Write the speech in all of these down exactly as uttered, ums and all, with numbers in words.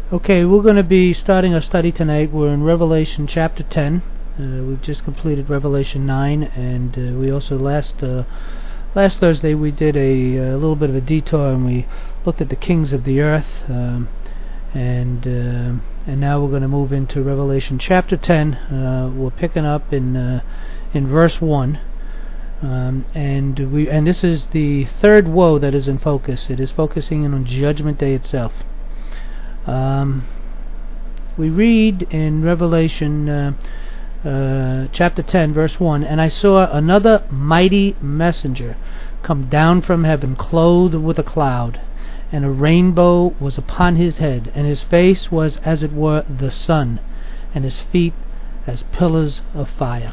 Okay, we're going to be starting our study tonight. We're in Revelation chapter ten. Uh, we've just completed Revelation nine, and uh, we also last uh, last Thursday we did a, a little bit of a detour, and we looked at the kings of the earth, um, and uh, and now we're going to move into Revelation chapter ten. Uh, we're picking up in uh, in verse one, um, and we and this is the third woe that is in focus. It is focusing in on Judgment Day itself. Um, we read in Revelation uh, uh, chapter ten, verse one, "And I saw another mighty messenger come down from heaven, clothed with a cloud, and a rainbow was upon his head, and his face was as it were the sun, and his feet as pillars of fire."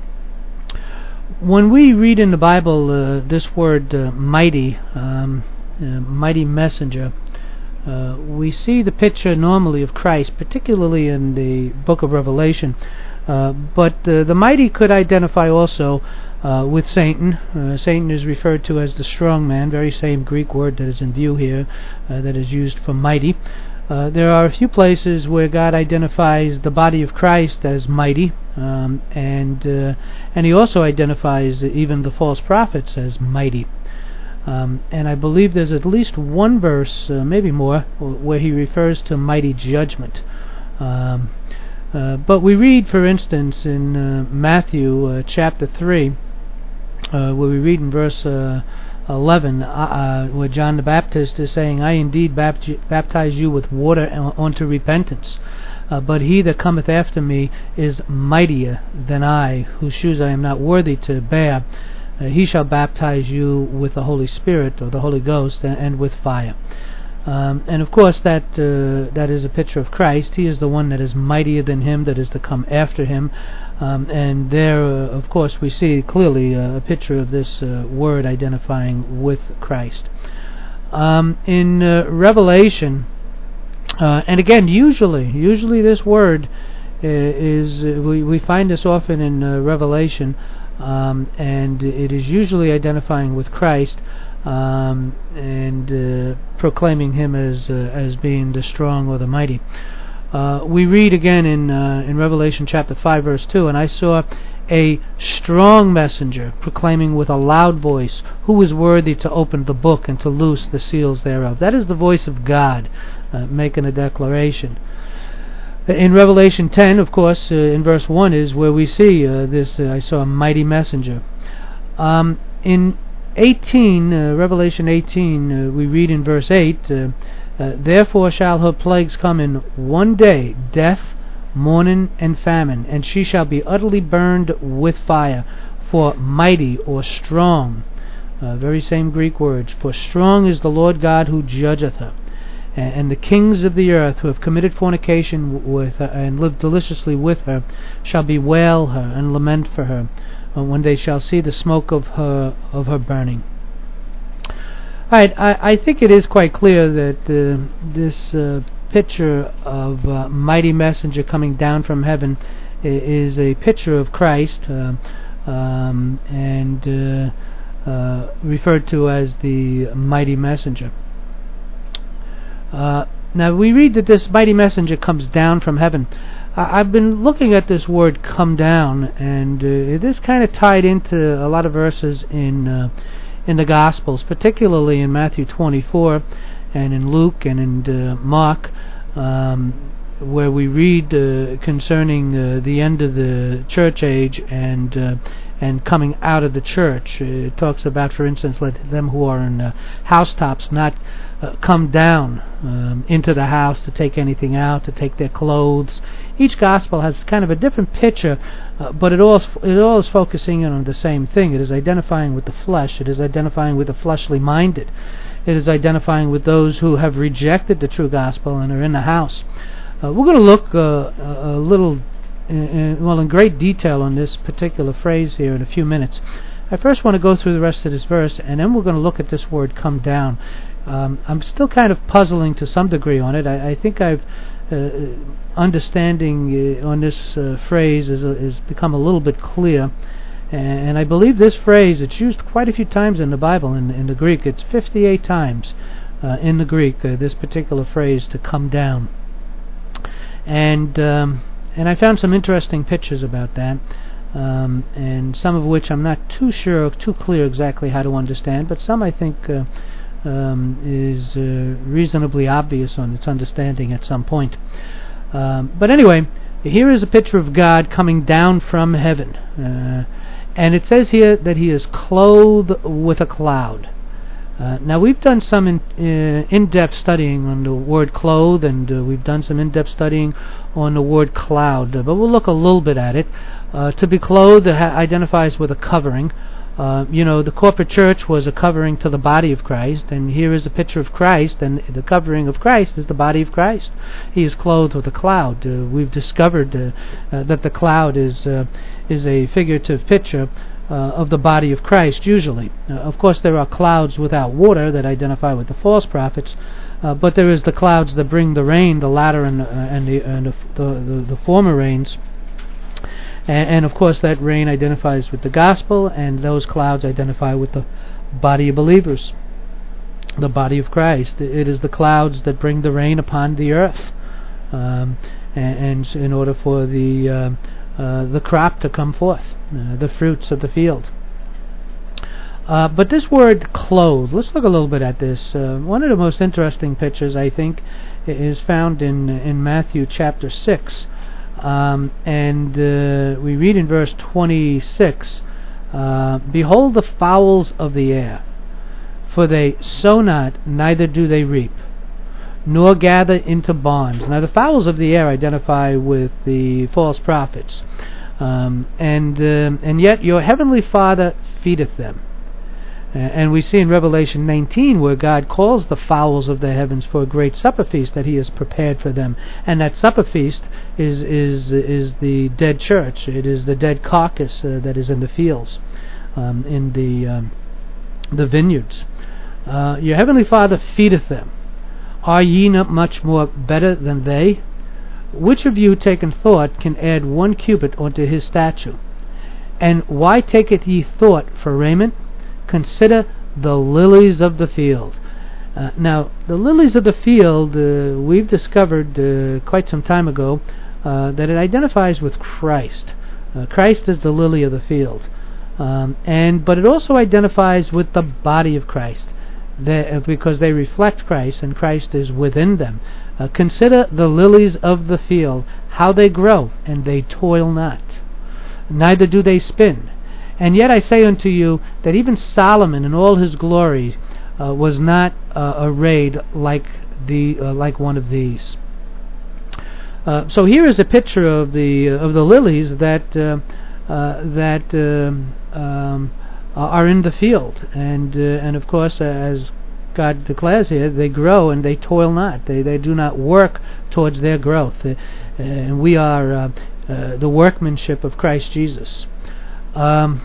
When we read in the Bible uh, this word uh, mighty, um, uh, mighty messenger, Uh, we see the picture normally of Christ, particularly in the book of Revelation, uh, but uh, the mighty could identify also uh, with Satan. Uh, Satan is referred to as the strong man, very same Greek word that is in view here, uh, that is used for mighty. Uh, there are a few places where God identifies the body of Christ as mighty, um, and uh, and He also identifies even the false prophets as mighty. Um, and I believe there's at least one verse, uh, maybe more, where he refers to mighty judgment. Um, uh, but we read, for instance, in uh, Matthew uh, chapter three, uh, where we read in verse uh, eleven, uh, uh, where John the Baptist is saying, "I indeed bapt- baptize you with water unto repentance, uh, but he that cometh after me is mightier than I, whose shoes I am not worthy to bear. Uh, he shall baptize you with the Holy Spirit," or the Holy Ghost, and, and with fire. Um, and of course that uh, that is a picture of Christ. He is the one that is mightier than him that is to come after him. Um, and there, uh, of course, we see clearly uh, a picture of this uh, word identifying with Christ. Um, in uh, Revelation, uh, and again, usually, usually this word uh, is, uh, we, we find this often in uh, Revelation, Um, and it is usually identifying with Christ, um, and uh, proclaiming him as uh, as being the strong or the mighty. Uh, we read again in uh, in Revelation chapter five, verse two, "And I saw a strong messenger proclaiming with a loud voice, Who is worthy to open the book and to loose the seals thereof?" That is the voice of God uh, making a declaration. In Revelation ten, of course, uh, in verse one is where we see uh, this, uh, I saw a mighty messenger. Um, in eighteen, uh, Revelation eighteen, uh, we read in verse eight, uh, uh, "Therefore shall her plagues come in one day, death, mourning, and famine, and she shall be utterly burned with fire, for mighty or strong," uh, very same Greek words, "for strong is the Lord God who judgeth her. And the kings of the earth who have committed fornication with her and lived deliciously with her shall bewail her and lament for her uh, when they shall see the smoke of her of her burning." All right, I, I think it is quite clear that uh, this uh, picture of uh, mighty messenger coming down from heaven is a picture of Christ, uh, um, and uh, uh, referred to as the mighty messenger. Uh, now we read that this mighty messenger comes down from heaven. I, I've been looking at this word "come down," and uh, it is kind of tied into a lot of verses in uh, in the Gospels, particularly in Matthew twenty-four, and in Luke and in uh, Mark, um, where we read uh, concerning uh, the end of the church age and uh, and coming out of the church. It talks about, for instance, let them who are in uh, housetops not uh, come down um, into the house to take anything out, to take their clothes. Each gospel has kind of a different picture, uh, but it all is, it all is focusing on the same thing. It is identifying with the flesh. It is identifying with the fleshly minded. It is identifying with those who have rejected the true gospel and are in the house. Uh, we're going to look uh, a, a little In, in, well, in great detail on this particular phrase here in a few minutes. I first want to go through the rest of this verse, and then we're going to look at this word "come down." Um, I'm still kind of puzzling to some degree on it. I, I think I've uh, understanding uh, on this uh, phrase is, uh, is become a little bit clear, and, and I believe this phrase, it's used quite a few times in the Bible. In, in the Greek, it's fifty-eight times uh, in the Greek, uh, this particular phrase, "to come down." and um, and I found some interesting pictures about that, um, and some of which I'm not too sure, too clear exactly how to understand, but some I think uh, um, is uh, reasonably obvious on its understanding at some point. Um, but anyway, here is a picture of God coming down from heaven, uh, and it says here that He is clothed with a cloud. Uh, now we've done some in, uh, in-depth studying on the word clothed, and uh, we've done some in-depth studying on the word cloud, uh, but we'll look a little bit at it. Uh, to be clothed uh, identifies with a covering. Uh, you know, the corporate church was a covering to the body of Christ, and here is a picture of Christ, and the covering of Christ is the body of Christ. He is clothed with a cloud. Uh, we've discovered uh, uh, that the cloud is uh, is a figurative picture Uh, of the body of Christ, usually. Uh, of course, there are clouds without water that identify with the false prophets, uh, but there is the clouds that bring the rain, the latter and, uh, and, the, and the, the, the former rains. And, and of course, that rain identifies with the gospel, and those clouds identify with the body of believers, the body of Christ. It is the clouds that bring the rain upon the earth, um, and, and in order for the uh, uh, the crop to come forth. Uh, the fruits of the field. Uh, but this word clothed, let's look a little bit at this. Uh, one of the most interesting pictures, I think, is found in in Matthew chapter six. Um, and uh, we read in verse twenty-six, uh, Behold the fowls of the air, for they sow not, neither do they reap, nor gather into barns. Now the fowls of the air identify with the false prophets. Um, and um, and yet your heavenly Father feedeth them. Uh, and we see in Revelation nineteen where God calls the fowls of the heavens for a great supper feast that He has prepared for them. And that supper feast is is is the dead church. It is the dead carcass uh, that is in the fields, um, in the um, the vineyards. Uh, your heavenly Father feedeth them. Are ye not much more better than they? Which of you, taking thought, can add one cubit unto his stature? And why taketh ye thought for raiment? Consider the lilies of the field. Uh, now, the lilies of the field, uh, we've discovered uh, quite some time ago uh, that it identifies with Christ. Uh, Christ is the lily of the field. Um, and but it also identifies with the body of Christ, they, uh, because they reflect Christ, and Christ is within them. Uh, consider the lilies of the field, how they grow, and they toil not, neither do they spin. And yet I say unto you that even Solomon in all his glory uh, was not uh, arrayed like the uh, like one of these. Uh, so here is a picture of the uh, of the lilies that uh, uh, that um, um, are in the field, and uh, and of course, uh, as God declares here, they grow and they toil not. They they do not work towards their growth. Uh, and we are uh, uh, the workmanship of Christ Jesus. Um,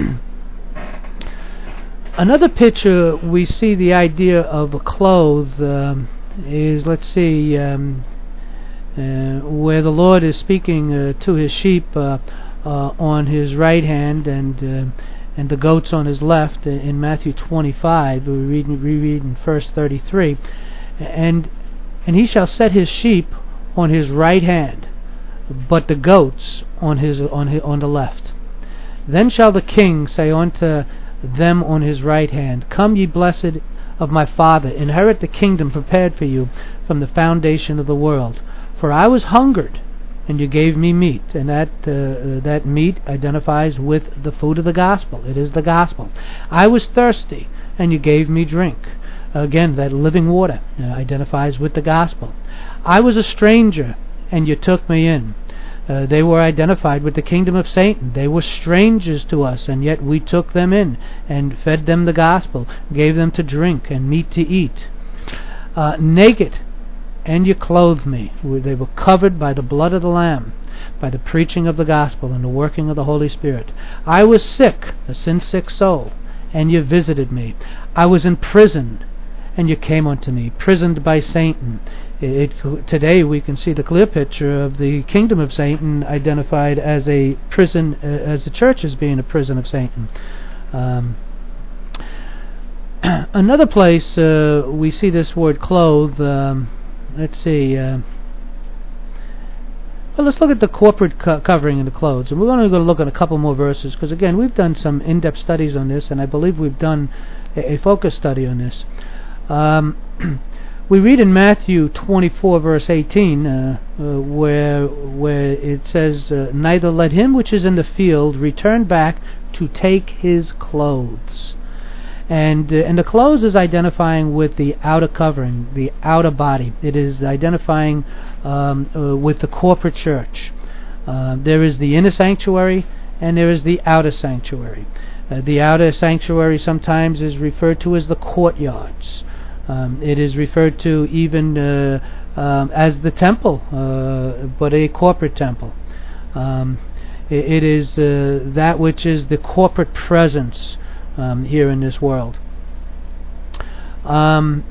another picture we see the idea of a cloth um, is, let's see, um, uh, where the Lord is speaking uh, to His sheep uh, uh, on His right hand, and uh, and the goats on His left in Matthew twenty-five. We read, we read in verse thirty-three, and and He shall set His sheep on His right hand, but the goats on his on his, on the left. Then shall the King say unto them on His right hand, Come, ye blessed of my Father, inherit the kingdom prepared for you from the foundation of the world. For I was hungered, and you gave me meat. And that uh, that meat identifies with the food of the gospel. It is the gospel. I was thirsty, and you gave me drink. Again, that living water uh, identifies with the gospel. I was a stranger, and you took me in. Uh, they were identified with the kingdom of Satan. They were strangers to us, and yet we took them in and fed them the gospel, gave them to drink and meat to eat. Uh, naked, and you clothed me. They were covered by the blood of the Lamb, by the preaching of the gospel and the working of the Holy Spirit. I was sick, a sin-sick soul, and you visited me. I was in prison, and you came unto me, prisoned by Satan. It, it, today we can see the clear picture of the kingdom of Satan identified as a prison, uh, as the church as being a prison of Satan. Um, another place uh, we see this word clothed. Um, let's see. Uh, Well, let's look at the corporate co- covering and the clothes. And we're only going to look at a couple more verses, because again, we've done some in-depth studies on this, and I believe we've done a, a focus study on this. Um, we read in Matthew twenty-four, verse eighteen, uh, uh, where where it says, uh, "Neither let him which is in the field return back to take his clothes." And, uh, and the clothes is identifying with the outer covering, the outer body. It is identifying um, uh, with the corporate church. Uh, there is the inner sanctuary and there is the outer sanctuary. Uh, the outer sanctuary sometimes is referred to as the courtyards. Um, it is referred to even uh, um, as the temple, uh, but a corporate temple. Um, it, it is uh, that which is the corporate presence Um, here in this world. Um,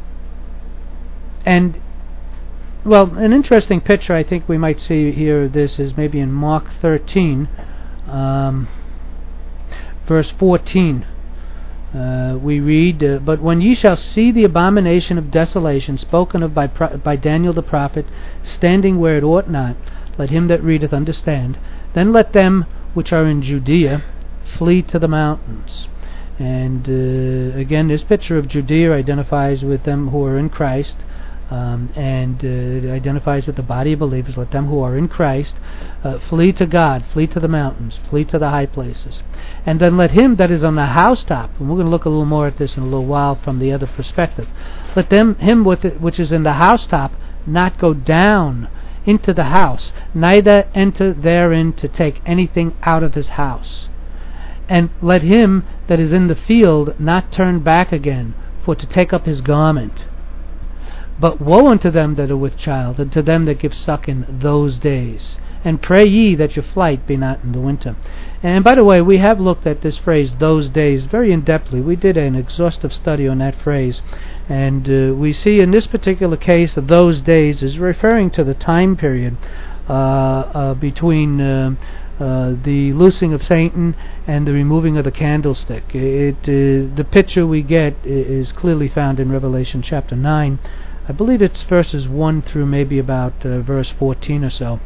and, well, an interesting picture I think we might see here of this is maybe in Mark thirteen, um, verse fourteen. Uh, we read, uh, "But when ye shall see the abomination of desolation spoken of by, pro- by Daniel the prophet, standing where it ought not, let him that readeth understand. Then let them which are in Judea flee to the mountains." And uh, again, this picture of Judea identifies with them who are in Christ, um, and uh, it identifies with the body of believers. Let them who are in Christ uh, flee to God, flee to the mountains, flee to the high places. And then let him that is on the housetop, and we're going to look a little more at this in a little while from the other perspective, let them him with it, which is in the housetop not go down into the house, neither enter therein to take anything out of his house. And let him that is in the field not turn back again, for to take up his garment. But woe unto them that are with child, and to them that give suck in those days. And pray ye that your flight be not in the winter. And by the way, we have looked at this phrase, those days, very in-depthly. We did an exhaustive study on that phrase. And uh, we see in this particular case, those days is referring to the time period uh, uh, between Uh, Uh, the loosing of Satan and the removing of the candlestick. It uh, the picture we get is clearly found in Revelation chapter nine. I believe it's verses one through maybe about uh, verse fourteen or so.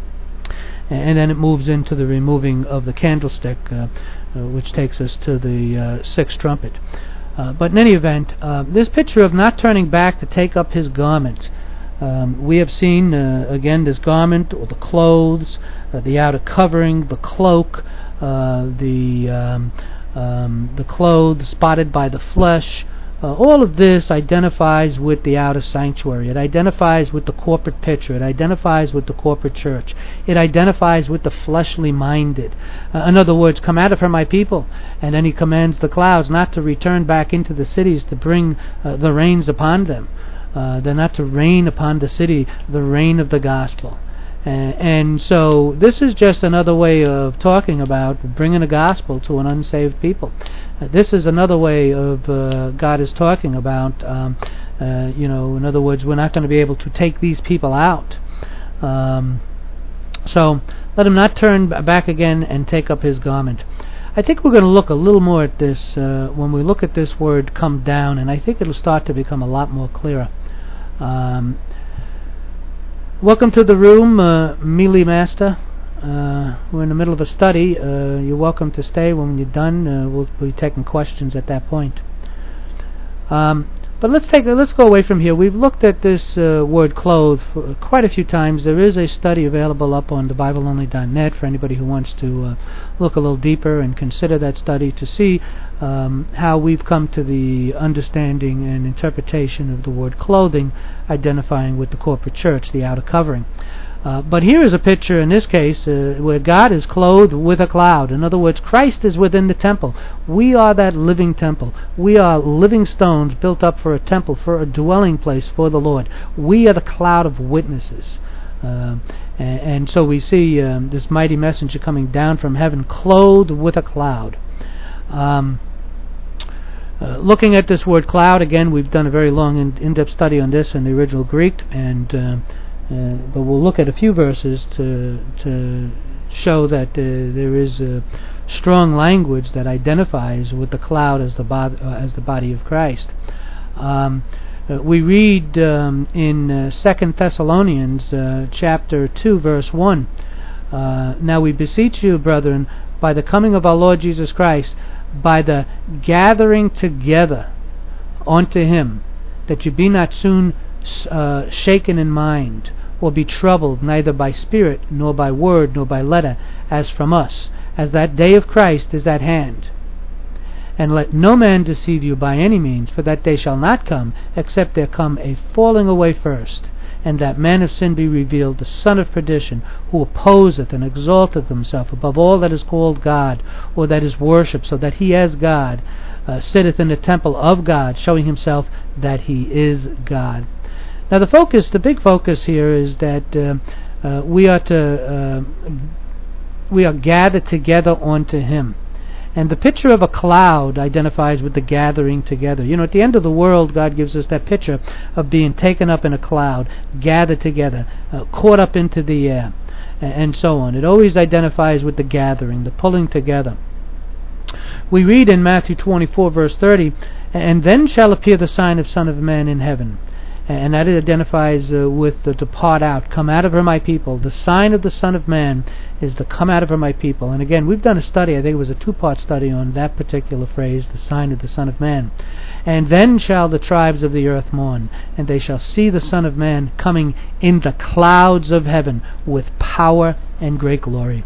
And then it moves into the removing of the candlestick, uh, uh, which takes us to the uh, sixth trumpet. Uh, but in any event, uh, this picture of not turning back to take up his garment. Um, we have seen, uh, again, this garment, or the clothes, uh, the outer covering, the cloak, uh, the um, um, the clothes spotted by the flesh. Uh, all of this identifies with the outer sanctuary. It identifies with the corporate picture. It identifies with the corporate church. It identifies with the fleshly minded. Uh, in other words, come out of her, my people. And then he commands the clouds not to return back into the cities to bring uh, the rains upon them. Uh, they're not to rain upon the city the rain of the gospel. Uh, and so this is just another way of talking about bringing the gospel to an unsaved people. Uh, this is another way of uh, God is talking about, um, uh, you know, in other words, we're not going to be able to take these people out. Um, so let him not turn b- back again and take up his garment. I think we're going to look a little more at this uh, when we look at this word come down, and I think it'll start to become a lot more clearer. Um, welcome to the room, uh, Mealy Master. Uh, we're in the middle of a study. Uh, you're welcome to stay. When you're done, uh, we'll be taking questions at that point. Um, but let's take a, let's go away from here. We've looked at this uh, word clothe for quite a few times. There is a study available up on the Bible Only dot net for anybody who wants to uh, look a little deeper and consider that study to see um, how we've come to the understanding and interpretation of the word clothing, identifying with the corporate church, the outer covering. Uh, but here is a picture, in this case, uh, where God is clothed with a cloud. In other words, Christ is within the temple. We are that living temple. We are living stones built up for a temple, for a dwelling place for the Lord. We are the cloud of witnesses. Uh, and, and so we see um, this mighty messenger coming down from heaven, clothed with a cloud. Um, uh, looking at this word cloud, again, we've done a very long in- in-depth study on this in the original Greek, and uh, Uh, but we'll look at a few verses to to show that uh, there is a strong language that identifies with the cloud as the bod- uh, as the body of Christ. Um, Uh, we read um, in uh, Second Thessalonians uh, chapter two, verse one, uh, Now we beseech you, brethren, by the coming of our Lord Jesus Christ, by the gathering together unto him, that you be not soon uh, shaken in mind, or be troubled, neither by spirit, nor by word, nor by letter, as from us, as that day of Christ is at hand. And let no man deceive you by any means, for that day shall not come, except there come a falling away first, and that man of sin be revealed, the son of perdition, who opposeth and exalteth himself above all that is called God, or that is worshipped, so that he as God uh, sitteth in the temple of God, showing himself that he is God. Now the focus, the big focus here is that uh, uh, we are to uh, we are gathered together unto him. And the picture of a cloud identifies with the gathering together. You know, at the end of the world, God gives us that picture of being taken up in a cloud, gathered together, uh, caught up into the air, and so on. It always identifies with the gathering, the pulling together. We read in Matthew twenty-four, verse thirty, And then shall appear the sign of Son of Man in heaven. And that identifies uh, with the depart out, come out of her my people. The sign of the Son of Man is the come out of her my people. And again, we've done a study, I think it was a two-part study on that particular phrase, the sign of the Son of Man. And then shall the tribes of the earth mourn, and they shall see the Son of Man coming in the clouds of heaven with power and great glory.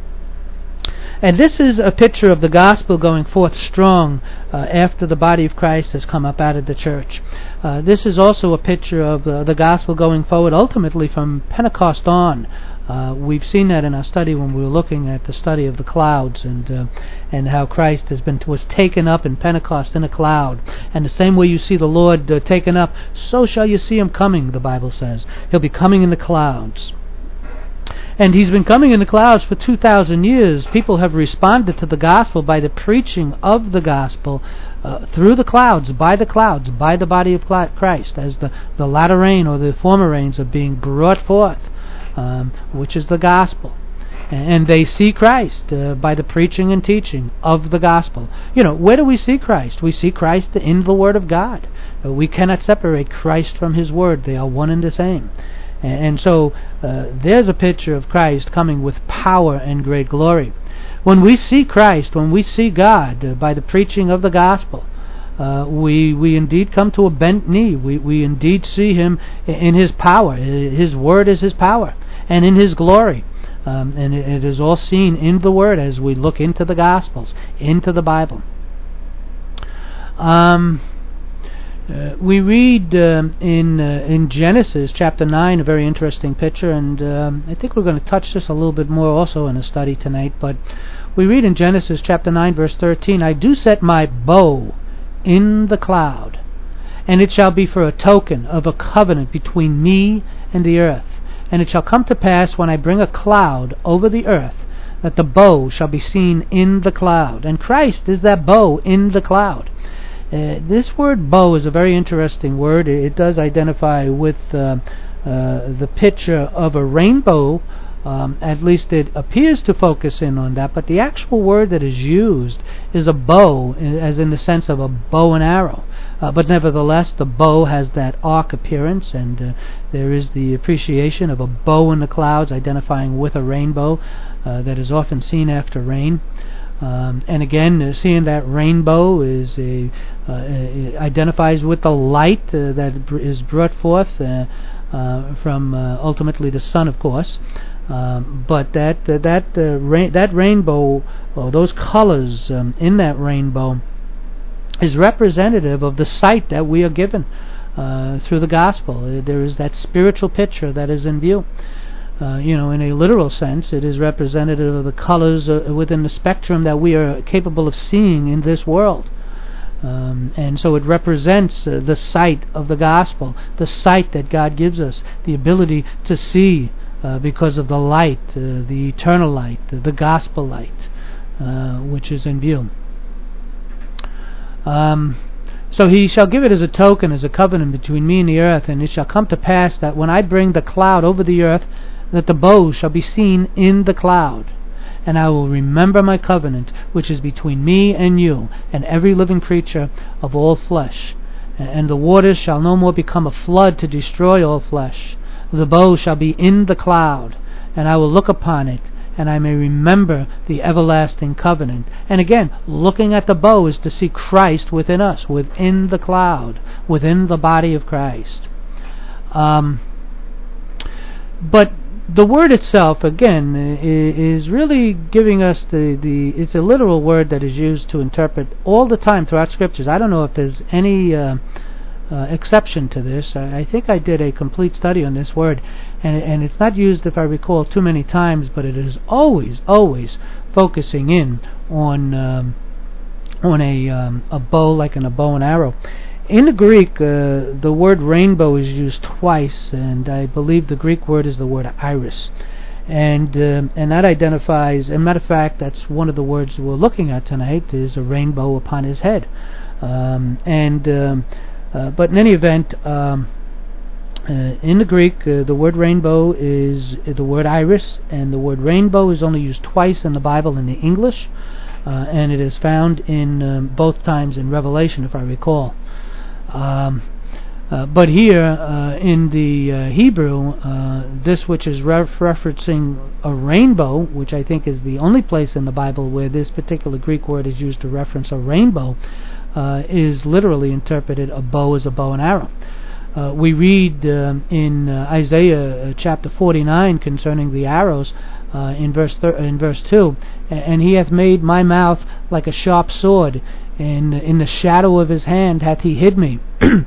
And this is a picture of the gospel going forth strong uh, after the body of Christ has come up out of the church. Uh, this is also a picture of uh, the gospel going forward ultimately from Pentecost on. Uh, we've seen that in our study when we were looking at the study of the clouds and uh, and how Christ has been was taken up in Pentecost in a cloud. And the same way you see the Lord uh, taken up, so shall you see him coming, the Bible says. He'll be coming in the clouds. And he's been coming in the clouds for two thousand years. People have responded to the gospel by the preaching of the gospel uh, through the clouds, by the clouds, by the body of Christ, as the, the latter rain or the former rains are being brought forth, um, which is the gospel. And they see Christ uh, by the preaching and teaching of the gospel. You know, where do we see Christ? We see Christ in the Word of God. Uh, we cannot separate Christ from His Word. They are one and the same. And so uh, there's a picture of Christ coming with power and great glory. When we see Christ, when we see God uh, by the preaching of the gospel, uh, we we indeed come to a bent knee. We we indeed see Him in His power. His Word is His power, and in His glory. Um, and it, it is all seen in the Word as we look into the Gospels, into the Bible. Um... Uh, we read um, in uh, in Genesis chapter nine a very interesting picture, and um, I think we're going to touch this a little bit more also in a study tonight. But we read in Genesis chapter nine verse thirteen, I do set my bow in the cloud, and it shall be for a token of a covenant between me and the earth. And it shall come to pass when I bring a cloud over the earth, that the bow shall be seen in the cloud. And Christ is that bow in the cloud. Uh, this word bow is a very interesting word. It, it does identify with uh, uh, the picture of a rainbow. Um, at least it appears to focus in on that, but the actual word that is used is a bow, as in the sense of a bow and arrow. Uh, but nevertheless, the bow has that arc appearance, and uh, there is the appreciation of a bow in the clouds identifying with a rainbow uh, that is often seen after rain. Um, and again, uh, seeing that rainbow is a uh, it identifies with the light uh, that br- is brought forth uh, uh, from uh, ultimately the sun, of course. Um, but that uh, that uh, ra- that rainbow, or those colors um, in that rainbow, is representative of the sight that we are given uh, through the gospel. Uh, there is that spiritual picture that is in view. Uh, you know, in a literal sense, it is representative of the colors uh, within the spectrum that we are capable of seeing in this world. Um, and so it represents uh, the sight of the gospel, the sight that God gives us, the ability to see uh, because of the light, uh, the eternal light, uh, the gospel light, uh, which is in view. Um, so he shall give it as a token, as a covenant between me and the earth, and it shall come to pass that when I bring the cloud over the earth, that the bow shall be seen in the cloud. And I will remember my covenant, which is between me and you, and every living creature of all flesh. And the waters shall no more become a flood to destroy all flesh. The bow shall be in the cloud, and I will look upon it, and I may remember the everlasting covenant. And again, looking at the bow is to see Christ within us, within the cloud, within the body of Christ. Um, but the word itself, again, is really giving us the, the it's a literal word that is used to interpret all the time throughout Scriptures. I don't know if there's any uh, uh, exception to this. I, I think I did a complete study on this word, and, and it's not used, if I recall, too many times, but it is always, always focusing in on um, on a, um, a bow, like in a bow and arrow. In the Greek, uh, the word rainbow is used twice, and I believe the Greek word is the word iris. And uh, and that identifies, as a matter of fact, that's one of the words we're looking at tonight, is a rainbow upon his head. Um, and um, uh, But in any event, um, uh, in the Greek, uh, the word rainbow is the word iris, and the word rainbow is only used twice in the Bible in the English, uh, and it is found in um, both times in Revelation, if I recall. Um, uh, but here uh, in the uh, Hebrew, uh, this which is ref- referencing a rainbow, which I think is the only place in the Bible where this particular Greek word is used to reference a rainbow, uh, is literally interpreted a bow as a bow and arrow. Uh, we read um, in uh, Isaiah uh, chapter forty-nine concerning the arrows uh, in verse thir- in verse two, and he hath made my mouth like a sharp sword. In, in the shadow of his hand hath he hid me, uh,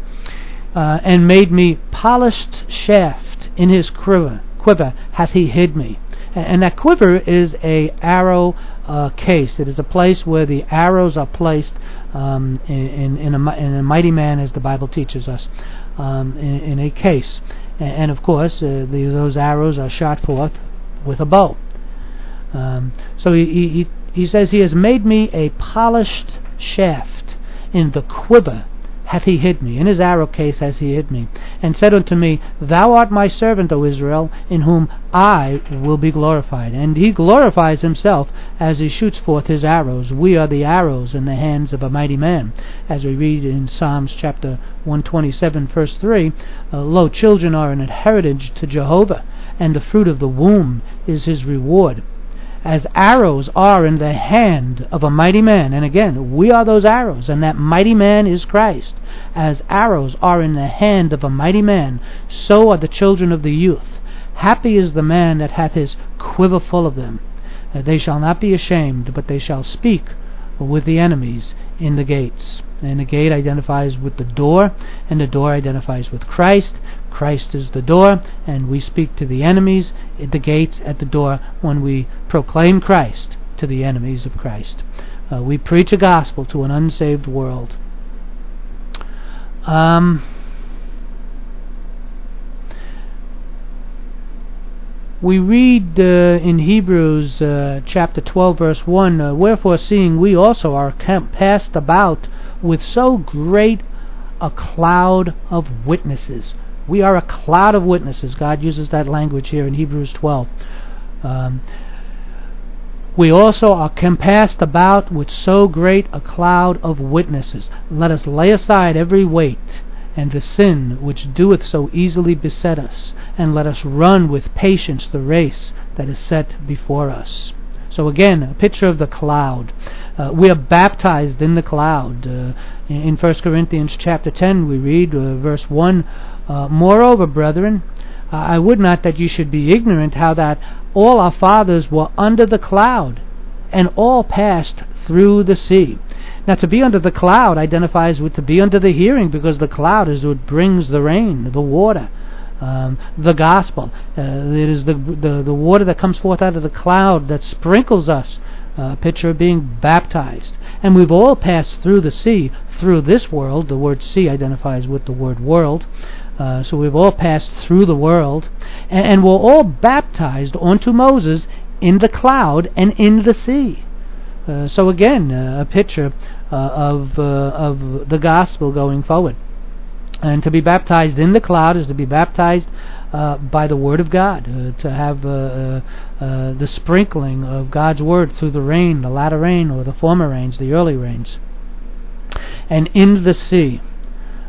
and made me polished shaft. In his quiver, quiver hath he hid me. And, and that quiver is a arrow uh, case. It is a place where the arrows are placed um, in, in, a, in a mighty man, as the Bible teaches us, um, in, in a case. And, and of course, uh, the, those arrows are shot forth with a bow. Um, so he, he, he says, he has made me a polished shaft. In the quiver hath he hid me. In his arrow case has he hid me. And said unto me, Thou art my servant, O Israel, in whom I will be glorified. And he glorifies himself as he shoots forth his arrows. We are the arrows in the hands of a mighty man. As we read in Psalms chapter one twenty-seven, verse three, uh, Lo, children are an inheritance to Jehovah, and the fruit of the womb is his reward. As arrows are in the hand of a mighty man, and again, we are those arrows, and that mighty man is Christ. As arrows are in the hand of a mighty man, so are the children of the youth. Happy is the man that hath his quiver full of them. Uh, they shall not be ashamed, but they shall speak with the enemies in the gates. And the gate identifies with the door, and the door identifies with Christ. Christ is the door, and we speak to the enemies at the gates, at the door, when we proclaim Christ to the enemies of Christ. Uh, we preach a gospel to an unsaved world. Um, we read uh, in Hebrews uh, chapter twelve, verse one, uh, Wherefore, seeing we also are compassed about with so great a cloud of witnesses. We are a cloud of witnesses. God uses that language here in Hebrews twelve. Um, we also are compassed about with so great a cloud of witnesses. Let us lay aside every weight and the sin which doeth so easily beset us, and let us run with patience the race that is set before us. So again, a picture of the cloud. Uh, we are baptized in the cloud. Uh, in, in First Corinthians chapter ten, we read uh, verse one, uh, Moreover, brethren, uh, I would not that you should be ignorant how that all our fathers were under the cloud, and all passed through the sea. Now, to be under the cloud identifies with to be under the hearing, because the cloud is what brings the rain, the water. Um, the gospel. Uh, it is the, the the water that comes forth out of the cloud that sprinkles us. A uh, picture of being baptized. And we've all passed through the sea, through this world. The word sea identifies with the word world. Uh, so we've all passed through the world. And, and we're all baptized onto Moses in the cloud and in the sea. Uh, so again, uh, a picture uh, of uh, of the gospel going forward. And to be baptized in the cloud is to be baptized uh, by the Word of God, uh, to have uh, uh, uh, the sprinkling of God's Word through the rain, the latter rain, or the former rains, the early rains. And in the sea,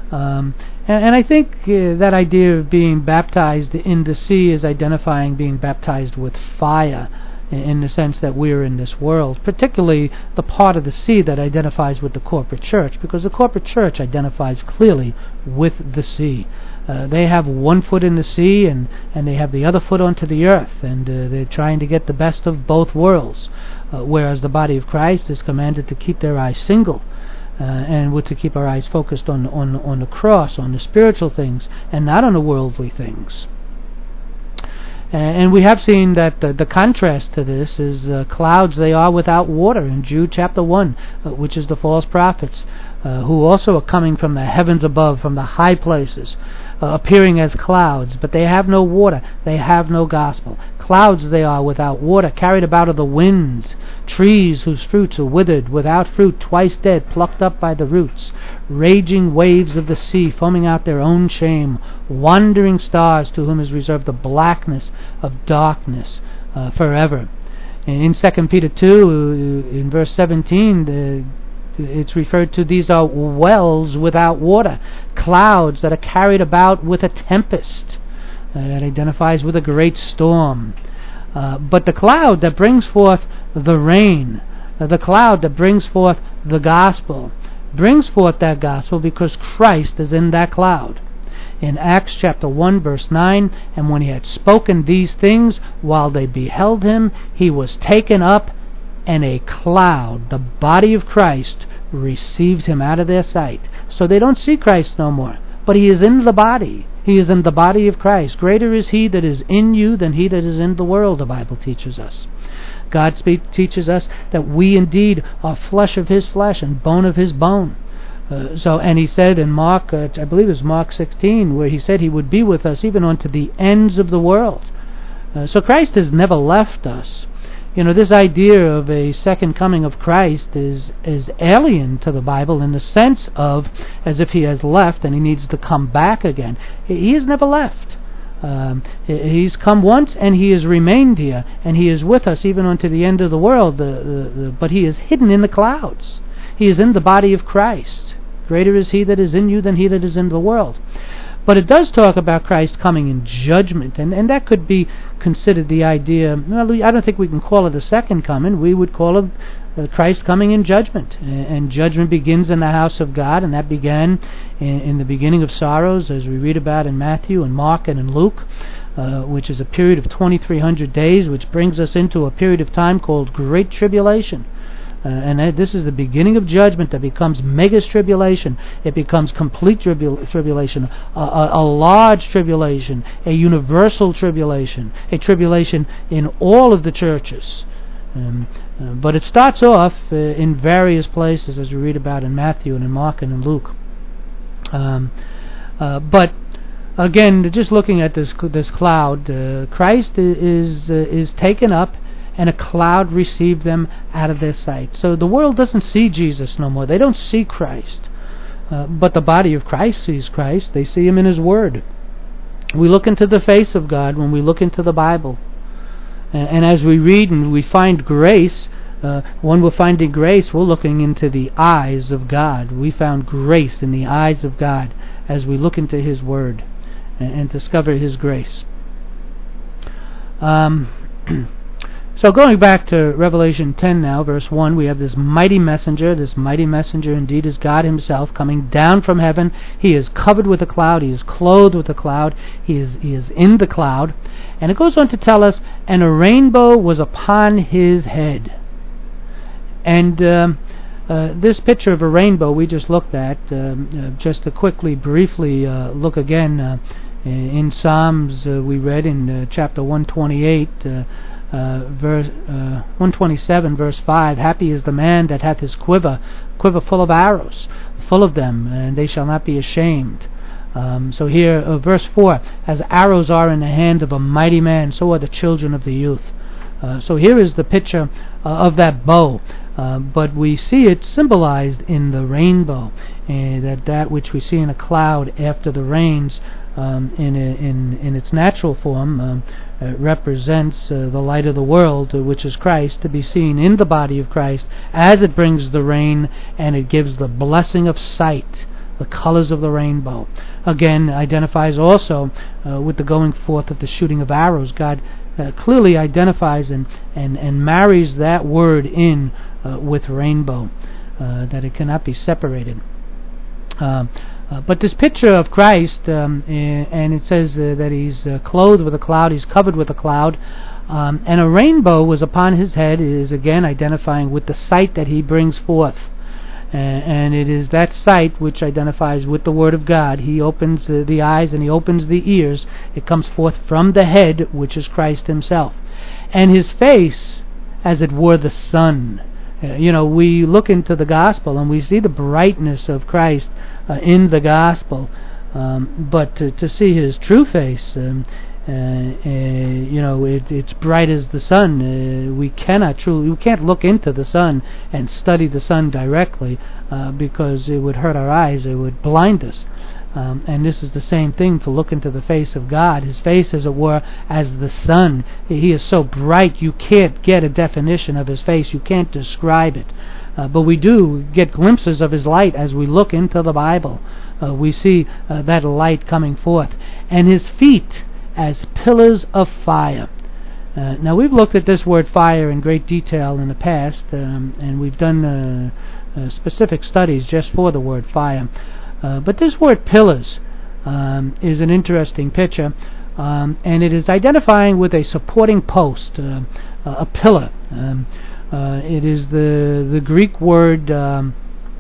Um, and, and I think uh, that idea of being baptized in the sea is identifying being baptized with fire, in the sense that we're in this world, particularly the part of the sea that identifies with the corporate church, because the corporate church identifies clearly with the sea. Uh, they have one foot in the sea and, and they have the other foot onto the earth, and uh, they're trying to get the best of both worlds, uh, whereas the body of Christ is commanded to keep their eyes single, uh, and we're to keep our eyes focused on, on, on the cross, on the spiritual things, and not on the worldly things. And we have seen that the, the contrast to this is uh, clouds they are without water in Jude chapter one, uh, which is the false prophets, uh, who also are coming from the heavens above, from the high places, uh, appearing as clouds, but they have no water, they have no gospel. Clouds they are without water, carried about of the winds, trees whose fruits are withered, without fruit, twice dead, plucked up by the roots, raging waves of the sea, foaming out their own shame, wandering stars to whom is reserved the blackness of darkness uh, forever. In Second Peter two, in verse seventeen, the, it's referred to, these are wells without water, clouds that are carried about with a tempest. Uh, that identifies with a great storm. Uh, but the cloud that brings forth the rain, uh, the cloud that brings forth the gospel, brings forth that gospel because Christ is in that cloud. In Acts chapter one verse nine, and when he had spoken these things, while they beheld him, he was taken up, and a cloud, the body of Christ, received him out of their sight. So they don't see Christ no more, but he is in the body. He is in the body of Christ. Greater is he that is in you than he that is in the world, the Bible teaches us. God speak, teaches us that we indeed are flesh of his flesh and bone of his bone. Uh, so, and he said in Mark, uh, I believe it was Mark sixteen, where he said he would be with us even unto the ends of the world. Uh, so Christ has never left us. You know, this idea of a second coming of Christ is is alien to the Bible in the sense of as if he has left and he needs to come back again. He has never left. Um, he's come once and he has remained here, and he is with us even unto the end of the world. The, the, the, but he is hidden in the clouds. He is in the body of Christ. Greater is he that is in you than he that is in the world. But it does talk about Christ coming in judgment, and, and that could be considered the idea, well, I don't think we can call it a second coming. We would call it uh, Christ coming in judgment. And, and judgment begins in the house of God, and that began in, in the beginning of sorrows, as we read about in Matthew and Mark and in Luke, uh, which is a period of twenty-three hundred days, which brings us into a period of time called Great Tribulation. Uh, and that, this is the beginning of judgment that becomes mega tribulation. It becomes complete tribul- tribulation, a, a, a large tribulation, a universal tribulation, a tribulation in all of the churches. Um, uh, but it starts off uh, in various places, as we read about in Matthew and in Mark and in Luke. Um, uh, but again, just looking at this this cloud, uh, Christ is uh, is taken up, and a cloud received them out of their sight. So the world doesn't see Jesus no more. They don't see Christ. Uh, but the body of Christ sees Christ. They see him in his word. We look into the face of God when we look into the Bible. And, and as we read and we find grace, uh, when we're finding grace, we're looking into the eyes of God. We found grace in the eyes of God as we look into his word and, and discover his grace. Um... So going back to Revelation ten now, verse one, we have this mighty messenger. This mighty messenger indeed is God himself coming down from heaven. He is covered with a cloud. He is clothed with a cloud. He is, he is in the cloud. And it goes on to tell us, and a rainbow was upon his head. And um, uh, this picture of a rainbow we just looked at, um, uh, just to quickly, briefly uh, look again, uh, in Psalms uh, we read in uh, chapter one twenty-eight, uh, Uh, verse uh, one twenty-seven, verse five. Happy is the man that hath his quiver, quiver full of arrows, full of them, and they shall not be ashamed. Um, so here, uh, verse four. As arrows are in the hand of a mighty man, so are the children of the youth. Uh, so here is the picture uh, of that bow, uh, but we see it symbolized in the rainbow, and that that which we see in a cloud after the rains, um, in a, in in its natural form. Um, Uh, represents uh, the light of the world, uh, which is Christ, to be seen in the body of Christ as it brings the rain and it gives the blessing of sight the colors of the rainbow. Again, identifies also uh, with the going forth of the shooting of arrows. God uh, clearly identifies and, and, and marries that word in uh, with rainbow, uh, that it cannot be separated. Uh, uh, but this picture of Christ, um, and it says uh, that he's uh, clothed with a cloud, he's covered with a cloud, um, and a rainbow was upon his head, is again identifying with the sight that he brings forth. Uh, and it is that sight which identifies with the Word of God. He opens uh, the eyes and he opens the ears. It comes forth from the head, which is Christ himself. And his face, as it were the sun. Uh, you know, we look into the gospel and we see the brightness of Christ uh, in the gospel. Um, but to, to see his true face, um, uh, uh, you know, it, it's bright as the sun. Uh, we cannot truly, we can't look into the sun and study the sun directly uh, because it would hurt our eyes. It would blind us. Um, and this is the same thing, to look into the face of God. His face, as it were, as the sun. He is so bright you can't get a definition of his face. You can't describe it. Uh, but we do get glimpses of his light as we look into the Bible. Uh, we see uh, that light coming forth. And his feet as pillars of fire. Uh, now, we've looked at this word fire in great detail in the past, um, and we've done uh, uh, specific studies just for the word fire. Uh, but this word pillars um, is an interesting picture, um, and it is identifying with a supporting post, uh, a pillar. Um, uh, it is the the Greek word um,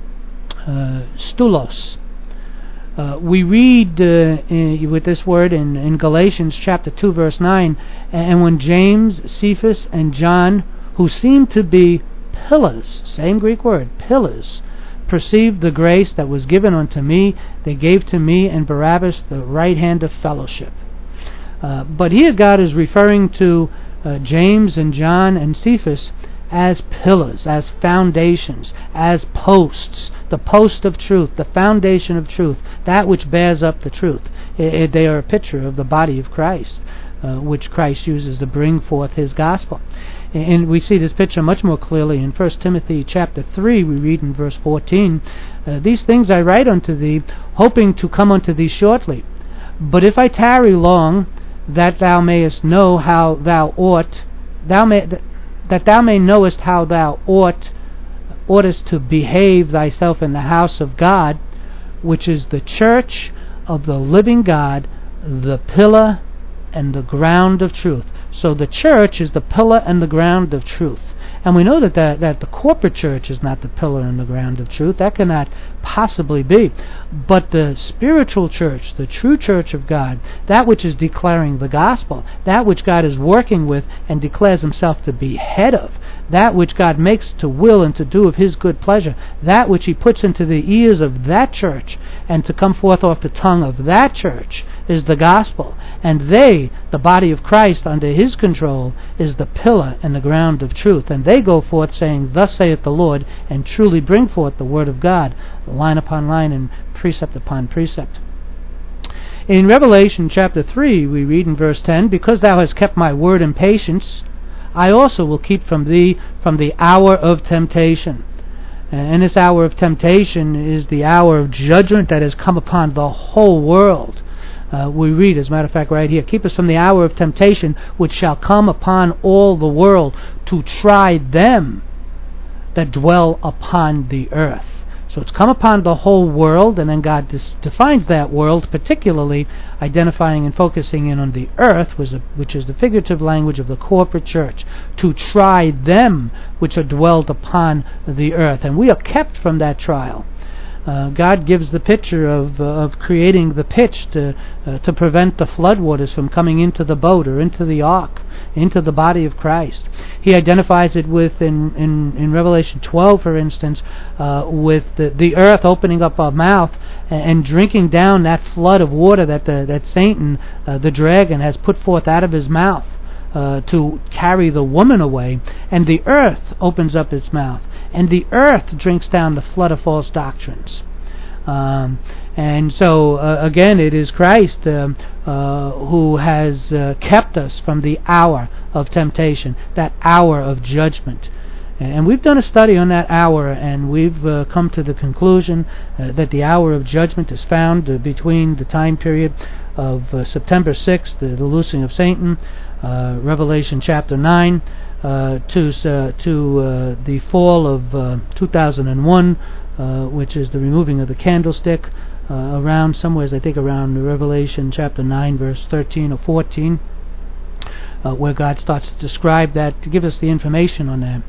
uh, stulos. Uh, we read uh, in, with this word in, in Galatians chapter two, verse nine, and when James, Cephas, and John, who seemed to be pillars, same Greek word, pillars, perceived the grace that was given unto me, they gave to me and Barabbas the right hand of fellowship. Uh, but here God is referring to uh, James and John and Cephas as pillars, as foundations, as posts, the post of truth, the foundation of truth, that which bears up the truth. It, it, they are a picture of the body of Christ, uh, which Christ uses to bring forth his gospel. And we see this picture much more clearly in First Timothy chapter three. We read in verse fourteen, uh, These things I write unto thee, hoping to come unto thee shortly. But if I tarry long, that thou mayest know how thou ought, thou may, that thou may knowest how thou ought, oughtest to behave thyself in the house of God, which is the church of the living God, the pillar and the ground of truth. So the church is the pillar and the ground of truth. And we know that, that that the corporate church is not the pillar and the ground of truth. That cannot possibly be. But the spiritual church, the true church of God, that which is declaring the gospel, that which God is working with and declares himself to be head of, that which God makes to will and to do of his good pleasure, that which he puts into the ears of that church and to come forth off the tongue of that church, is the gospel. And they, the body of Christ under his control, is the pillar and the ground of truth. And they go forth saying, Thus saith the Lord, and truly bring forth the word of God, line upon line and precept upon precept. In Revelation chapter three, we read in verse ten, Because thou hast kept my word in patience, I also will keep from thee from the hour of temptation. And this hour of temptation is the hour of judgment that has come upon the whole world. Uh, we read, as a matter of fact, right here, Keep us from the hour of temptation, which shall come upon all the world, to try them that dwell upon the earth. So it's come upon the whole world, and then God dis- defines that world, particularly identifying and focusing in on the earth, was a, which is the figurative language of the corporate church, to try them which are dwelled upon the earth. And we are kept from that trial. Uh, God gives the picture of uh, of creating the pitch to uh, to prevent the floodwaters from coming into the boat or into the ark, into the body of Christ. He identifies it with in in, in Revelation twelve, for instance, uh, with the, the earth opening up a mouth and, and drinking down that flood of water that the, that Satan, uh, the dragon, has put forth out of his mouth uh, to carry the woman away, and the earth opens up its mouth. And the earth drinks down the flood of false doctrines. Um, and so, uh, again, it is Christ um, uh, who has uh, kept us from the hour of temptation, that hour of judgment. And we've done a study on that hour, and we've uh, come to the conclusion uh, that the hour of judgment is found uh, between the time period of uh, September sixth, the, the loosing of Satan, uh, Revelation chapter nine, uh, to uh, to uh, the fall of uh, two thousand one, uh, which is the removing of the candlestick, uh, around somewhere, I think around Revelation chapter nine, verse thirteen or fourteen, uh, where God starts to describe that, to give us the information on that.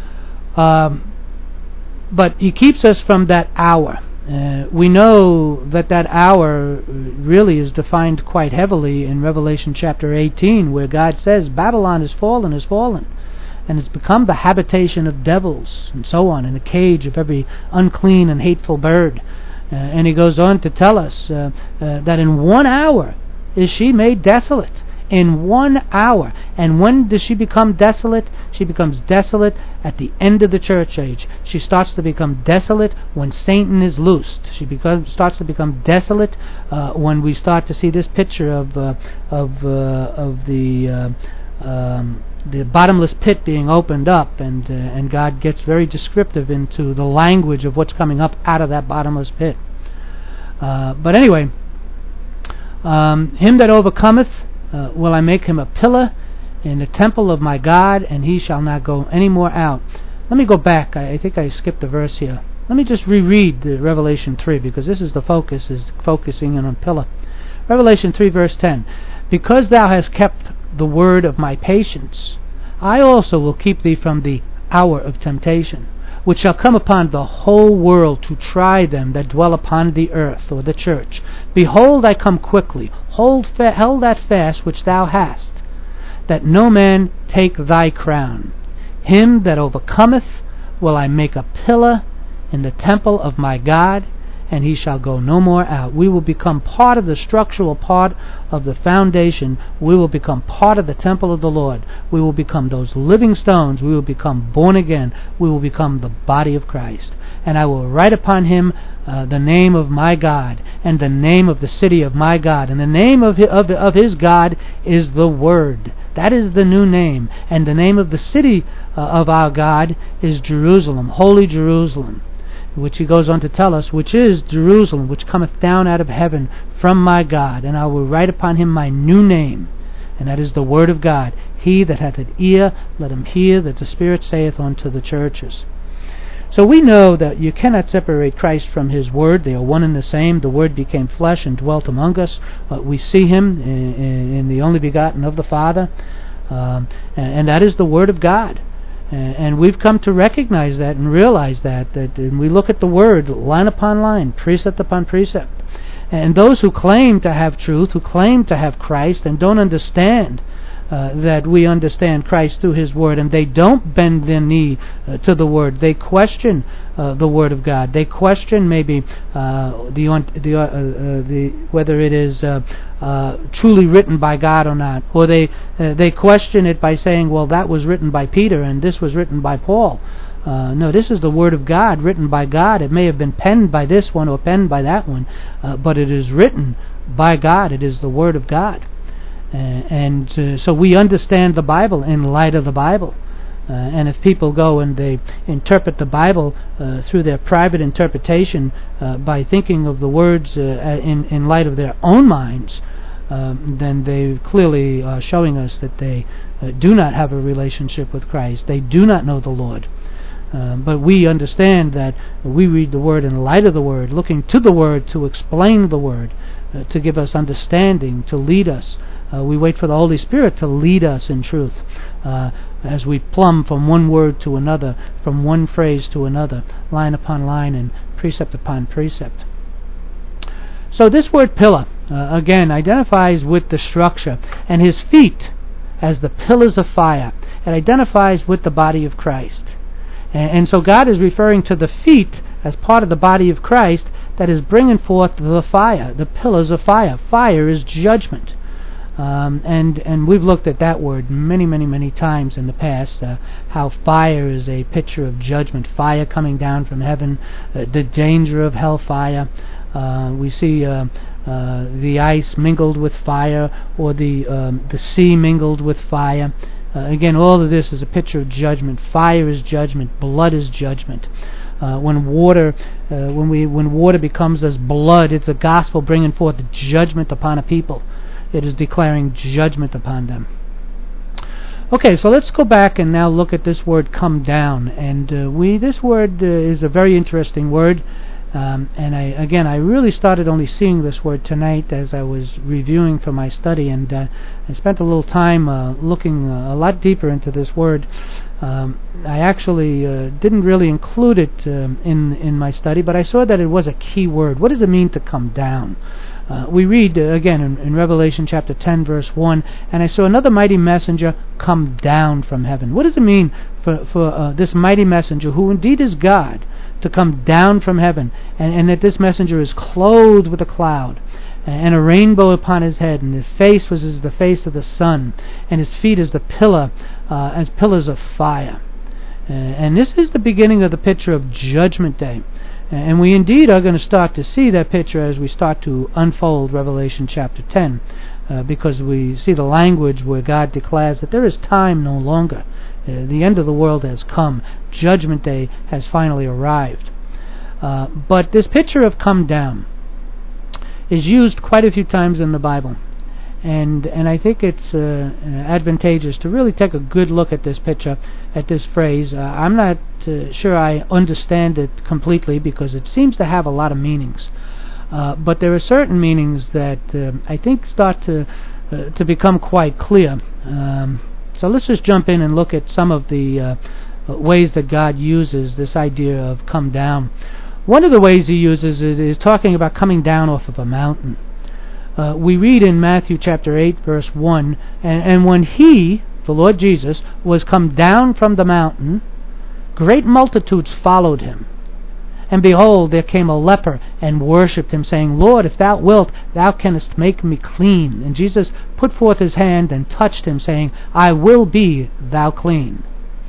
Um, but He keeps us from that hour. Uh, we know that that hour really is defined quite heavily in Revelation chapter eighteen, where God says, Babylon is fallen, is fallen, and it's become the habitation of devils, and so on, in the cage of every unclean and hateful bird. Uh, and He goes on to tell us uh, uh, that in one hour is she made desolate. In one hour. And when does she become desolate? She becomes desolate at the end of the church age. She starts to become desolate when Satan is loosed. She becomes, starts to become desolate uh, when we start to see this picture of uh, of uh, of the uh, um, the bottomless pit being opened up, and uh, and God gets very descriptive into the language of what's coming up out of that bottomless pit. Uh, but anyway, um, him that overcometh, Uh, will I make him a pillar in the temple of my God, and he shall not go any more out. Let me go back. I, I think I skipped a verse here. Let me just reread the Revelation three, because this is the focus, is focusing in on pillar. Revelation three, verse ten. Because thou hast kept the word of my patience, I also will keep thee from the hour of temptation, which shall come upon the whole world to try them that dwell upon the earth, or the church. Behold, I come quickly. Hold, fa- hold that fast which thou hast, that no man take thy crown. Him that overcometh will I make a pillar in the temple of my God, and he shall go no more out. We will become part of the structural part of the foundation. We will become part of the temple of the Lord. We will become those living stones. We will become born again. We will become the body of Christ. And I will write upon him uh, the name of my God, and the name of the city of my God. And the name of his, of, of his God is the Word. That is the new name. And the name of the city uh, of our God is Jerusalem, holy Jerusalem, which he goes on to tell us, which is Jerusalem, which cometh down out of heaven from my God. And I will write upon him my new name, and that is the Word of God. He that hath an ear, let him hear that the Spirit saith unto the churches. So we know that you cannot separate Christ from His Word. They are one and the same. The Word became flesh and dwelt among us. Uh, we see Him in, in, in the only begotten of the Father, um, and, and that is the Word of God. And we've come to recognize that and realize that, that and we look at the Word line upon line, precept upon precept. And those who claim to have truth, who claim to have Christ, and don't understand uh, that we understand Christ through His Word, and they don't bend their knee uh, to the Word. They question uh, the Word of God. They question maybe uh, the the, uh, uh, the whether it is uh, uh, truly written by God or not, or they uh, they question it by saying, well, that was written by Peter and this was written by Paul. Uh, no, this is the Word of God, written by God. It may have been penned by this one or penned by that one, uh, but it is written by God. It is the Word of God. Uh, and uh, so we understand the Bible in light of the Bible. Uh, and if people go and they interpret the Bible uh, through their private interpretation uh, by thinking of the words uh, in, in light of their own minds, um, then they clearly are showing us that they uh, do not have a relationship with Christ. They do not know the Lord. Uh, but we understand that we read the Word in light of the Word, looking to the Word to explain the Word, uh, to give us understanding, to lead us. Uh, we wait for the Holy Spirit to lead us in truth uh, as we plumb from one word to another, from one phrase to another, line upon line and precept upon precept. So this word pillar, uh, again, identifies with the structure, and his feet as the pillars of fire. It identifies with the body of Christ. And, and so God is referring to the feet as part of the body of Christ that is bringing forth the fire, the pillars of fire. Fire is judgment. Um, and and we've looked at that word many, many, many times in the past, uh, how fire is a picture of judgment, fire coming down from heaven, uh, the danger of hellfire. Uh, we see uh, uh, the ice mingled with fire, or the um, the sea mingled with fire. Uh, Uh, again, all of this is a picture of judgment. Fire is judgment. Blood is judgment. Uh, when water, uh, when we, when water becomes as blood, it's a gospel bringing forth judgment upon a people. It is declaring judgment upon them. Okay, so let's go back and now look at this word "come down." And uh, we, this word uh, is a very interesting word. Um, and I, again, I really started only seeing this word tonight as I was reviewing for my study, and uh, I spent a little time uh, looking uh, a lot deeper into this word. Um, I actually uh, didn't really include it um, in in my study, but I saw that it was a key word. What does it mean to come down? Uh, we read uh, again in, in Revelation chapter ten, verse one, and I saw another mighty messenger come down from heaven. What does it mean for, for uh, this mighty messenger, who indeed is God, to come down from heaven, and, and that this messenger is clothed with a cloud, and a rainbow upon his head, and his face was as the face of the sun, and his feet as the pillar, uh, as pillars of fire. Uh, and this is the beginning of the picture of Judgment Day. And we indeed are going to start to see that picture as we start to unfold Revelation chapter ten, uh, because we see the language where God declares that there is time no longer. Uh, the end of the world has come. Judgment Day has finally arrived. Uh, but this picture of come down is used quite a few times in the Bible. And and I think it's uh, advantageous to really take a good look at this picture, at this phrase. Uh, I'm not uh, sure I understand it completely because it seems to have a lot of meanings. Uh, but there are certain meanings that uh, I think start to uh, to become quite clear. Um, so let's just jump in and look at some of the uh, ways that God uses this idea of come down. One of the ways he uses it is talking about coming down off of a mountain. Uh, we read in Matthew chapter eight, verse one, and, and when he, the Lord Jesus, was come down from the mountain, great multitudes followed him. And behold, there came a leper and worshipped him, saying, Lord, if thou wilt, thou canst make me clean. And Jesus put forth his hand and touched him, saying, I will be thou clean.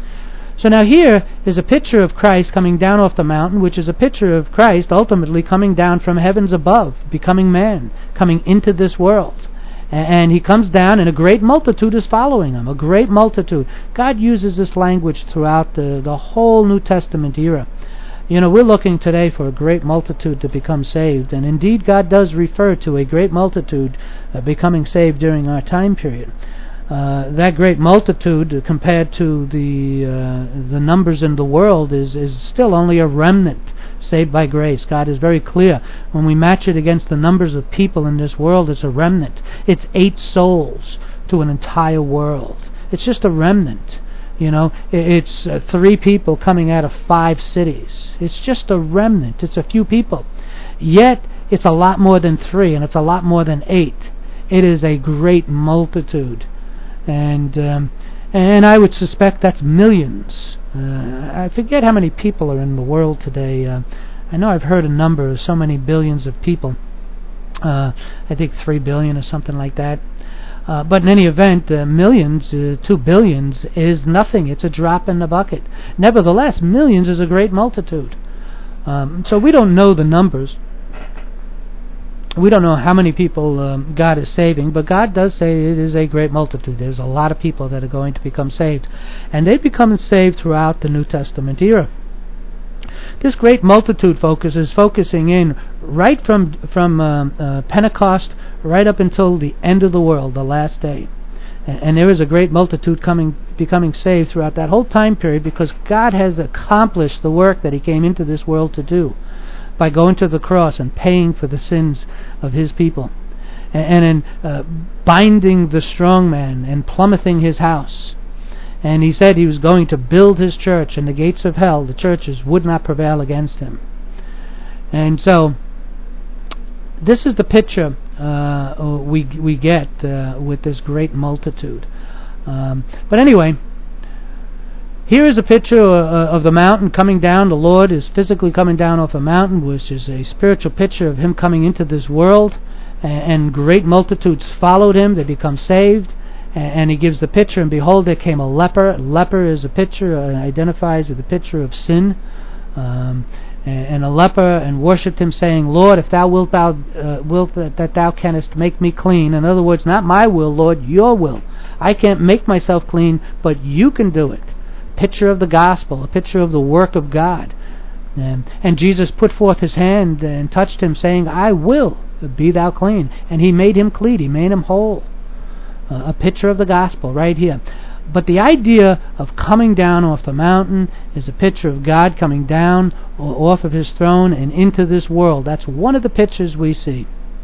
So now here is a picture of Christ coming down off the mountain, which is a picture of Christ ultimately coming down from heavens above, becoming man, coming into this world. And he comes down and a great multitude is following him, a great multitude. God uses this language throughout the, the whole New Testament era. You know, we're looking today for a great multitude to become saved, and indeed God does refer to a great multitude uh, becoming saved during our time period. Uh, that great multitude, uh, compared to the uh, the numbers in the world, is, is still only a remnant saved by grace. God is very clear. When we match it against the numbers of people in this world, it's a remnant. It's eight souls to an entire world. It's just a remnant. You know, it's uh, three people coming out of five cities. It's just a remnant. It's a few people. Yet, it's a lot more than three, and it's a lot more than eight. It is a great multitude. And um, and I would suspect that's millions. Uh, I forget how many people are in the world today. Uh, I know I've heard a number of so many billions of people. Uh, I think three billion or something like that. Uh, but in any event, uh, millions, uh, two billions is nothing. It's a drop in the bucket. Nevertheless, millions is a great multitude. Um, so we don't know the numbers. We don't know how many people um, God is saving, but God does say it is a great multitude. There's a lot of people that are going to become saved. And they've become saved throughout the New Testament era. This great multitude focus is focusing in right from from uh, uh, Pentecost right up until the end of the world, the last day. And, and there is a great multitude coming, becoming saved throughout that whole time period because God has accomplished the work that he came into this world to do by going to the cross and paying for the sins of his people, and, and in uh, binding the strong man and plummeting his house. And he said he was going to build his church, and the gates of hell, the churches, would not prevail against him. And so, this is the picture uh, we we get uh, with this great multitude. Um, but anyway, here is a picture uh, of the mountain coming down. The Lord is physically coming down off a mountain, which is a spiritual picture of him coming into this world. And, and great multitudes followed him. They become saved. And, and he gives the picture, and behold, there came a leper. Leper is a picture, uh, identifies with a picture of sin. Um, and, and a leper, and worshipped him, saying, Lord, if thou wilt, thou, uh, wilt that, that thou canst make me clean. In other words, not my will, Lord, your will. I can't make myself clean, but you can do it. Picture of the gospel, a picture of the work of God. Um, and Jesus put forth his hand and touched him, saying, I will, be thou clean. And he made him clean, he made him whole. Uh, a picture of the gospel right here. But the idea of coming down off the mountain is a picture of God coming down off of his throne and into this world. That's one of the pictures we see.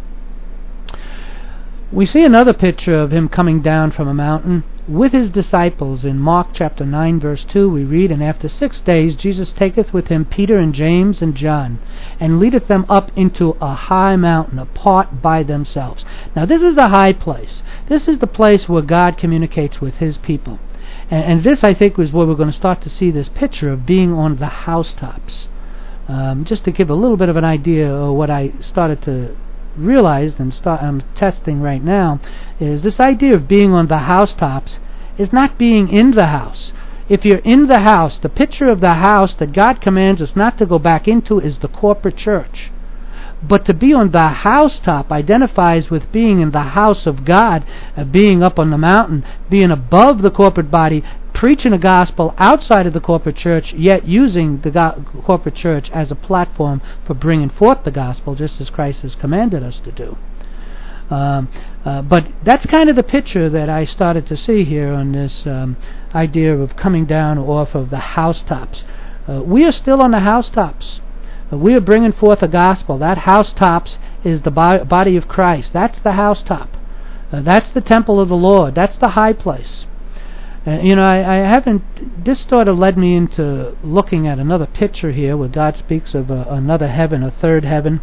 We see another picture of him coming down from a mountain with his disciples. In Mark chapter nine verse two we read, And after six days Jesus taketh with him Peter and James and John, and leadeth them up into a high mountain apart by themselves. Now this is a high place. This is the place where God communicates with his people. And, and this, I think, is where we're going to start to see this picture of being on the housetops. Um, just to give a little bit of an idea of what I started to realize and start I'm testing right now, is this idea of being on the housetops is not being in the house. If you're in the house, the picture of the house that God commands us not to go back into is the corporate church. But to be on the housetop identifies with being in the house of God, uh, being up on the mountain, being above the corporate body, preaching the gospel outside of the corporate church, yet using the go- corporate church as a platform for bringing forth the gospel, just as Christ has commanded us to do. Um, uh, but that's kind of the picture that I started to see here on this um, idea of coming down off of the housetops. Uh, we are still on the housetops. Uh, we are bringing forth a gospel. That housetops is the bo- body of Christ. That's the housetop. Uh, that's the temple of the Lord. That's the high place. Uh, you know, I, I haven't, this sort of led me into looking at another picture here where God speaks of a, another heaven, a third heaven.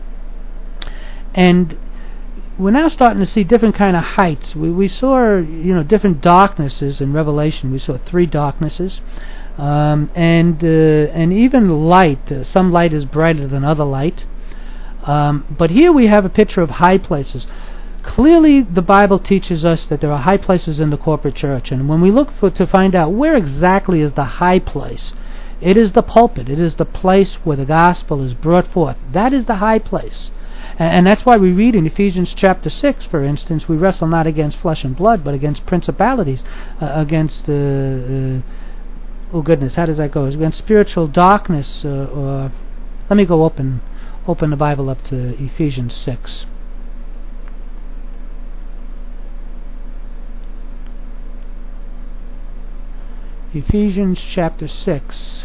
And we're now starting to see different kind of heights. We, we saw, you know, different darknesses in Revelation. We saw three darknesses. Um, and uh, and even light. Uh, some light is brighter than other light. Um, but here we have a picture of high places. Clearly, the Bible teaches us that there are high places in the corporate church, and when we look for to find out where exactly is the high place, it is the pulpit. It is the place where the gospel is brought forth. That is the high place, and, and that's why we read in Ephesians chapter six, for instance, we wrestle not against flesh and blood, but against principalities, uh, against uh, uh, oh goodness, how does that go? Against spiritual darkness. Uh, or let me go open open the Bible up to Ephesians six. Ephesians chapter six.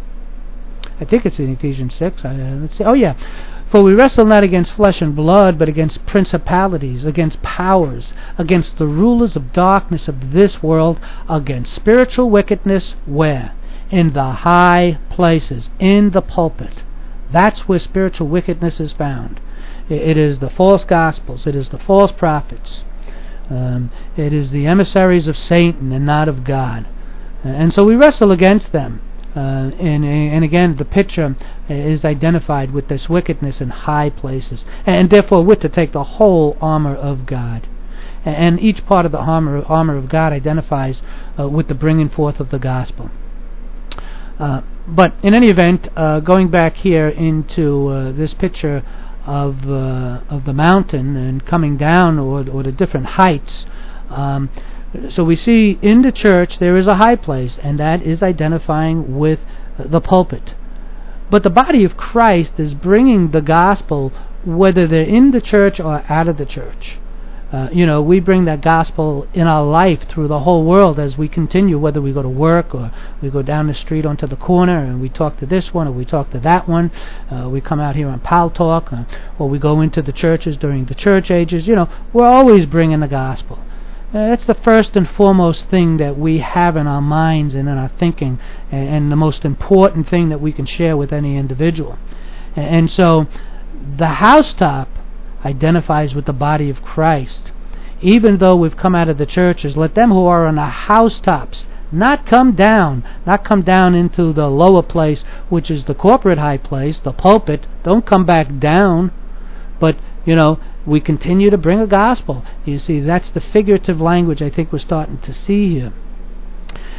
I think it's in Ephesians six. I, uh, let's see. Oh yeah. For we wrestle not against flesh and blood, but against principalities, against powers, against the rulers of darkness of this world, against spiritual wickedness, where? In the high places, in the pulpit. That's where spiritual wickedness is found. It is the false gospels. It is the false prophets. Um, it is the emissaries of Satan and not of God. And so we wrestle against them. Uh, and, and again, the picture is identified with this wickedness in high places. And therefore, we're to take the whole armor of God. And each part of the armor, armor of God identifies uh, with the bringing forth of the gospel. Uh, but in any event, uh, going back here into uh, this picture of uh, of the mountain and coming down, or, or the different heights, um, so we see in the church there is a high place, and that is identifying with the pulpit. But the body of Christ is bringing the gospel whether they're in the church or out of the church. Uh, you know, we bring that gospel in our life through the whole world as we continue, whether we go to work or we go down the street onto the corner and we talk to this one or we talk to that one. Uh, we come out here on Pal Talk, uh, or we go into the churches during the church ages. You know, we're always bringing the gospel. Uh, that's the first and foremost thing that we have in our minds and in our thinking, and, and the most important thing that we can share with any individual. And, and so the housetop identifies with the body of Christ. Even though we've come out of the churches, let them who are on the housetops not come down, not come down into the lower place, which is the corporate high place, the pulpit. Don't come back down, but, you know, we continue to bring a gospel. You see, that's the figurative language I think we're starting to see here.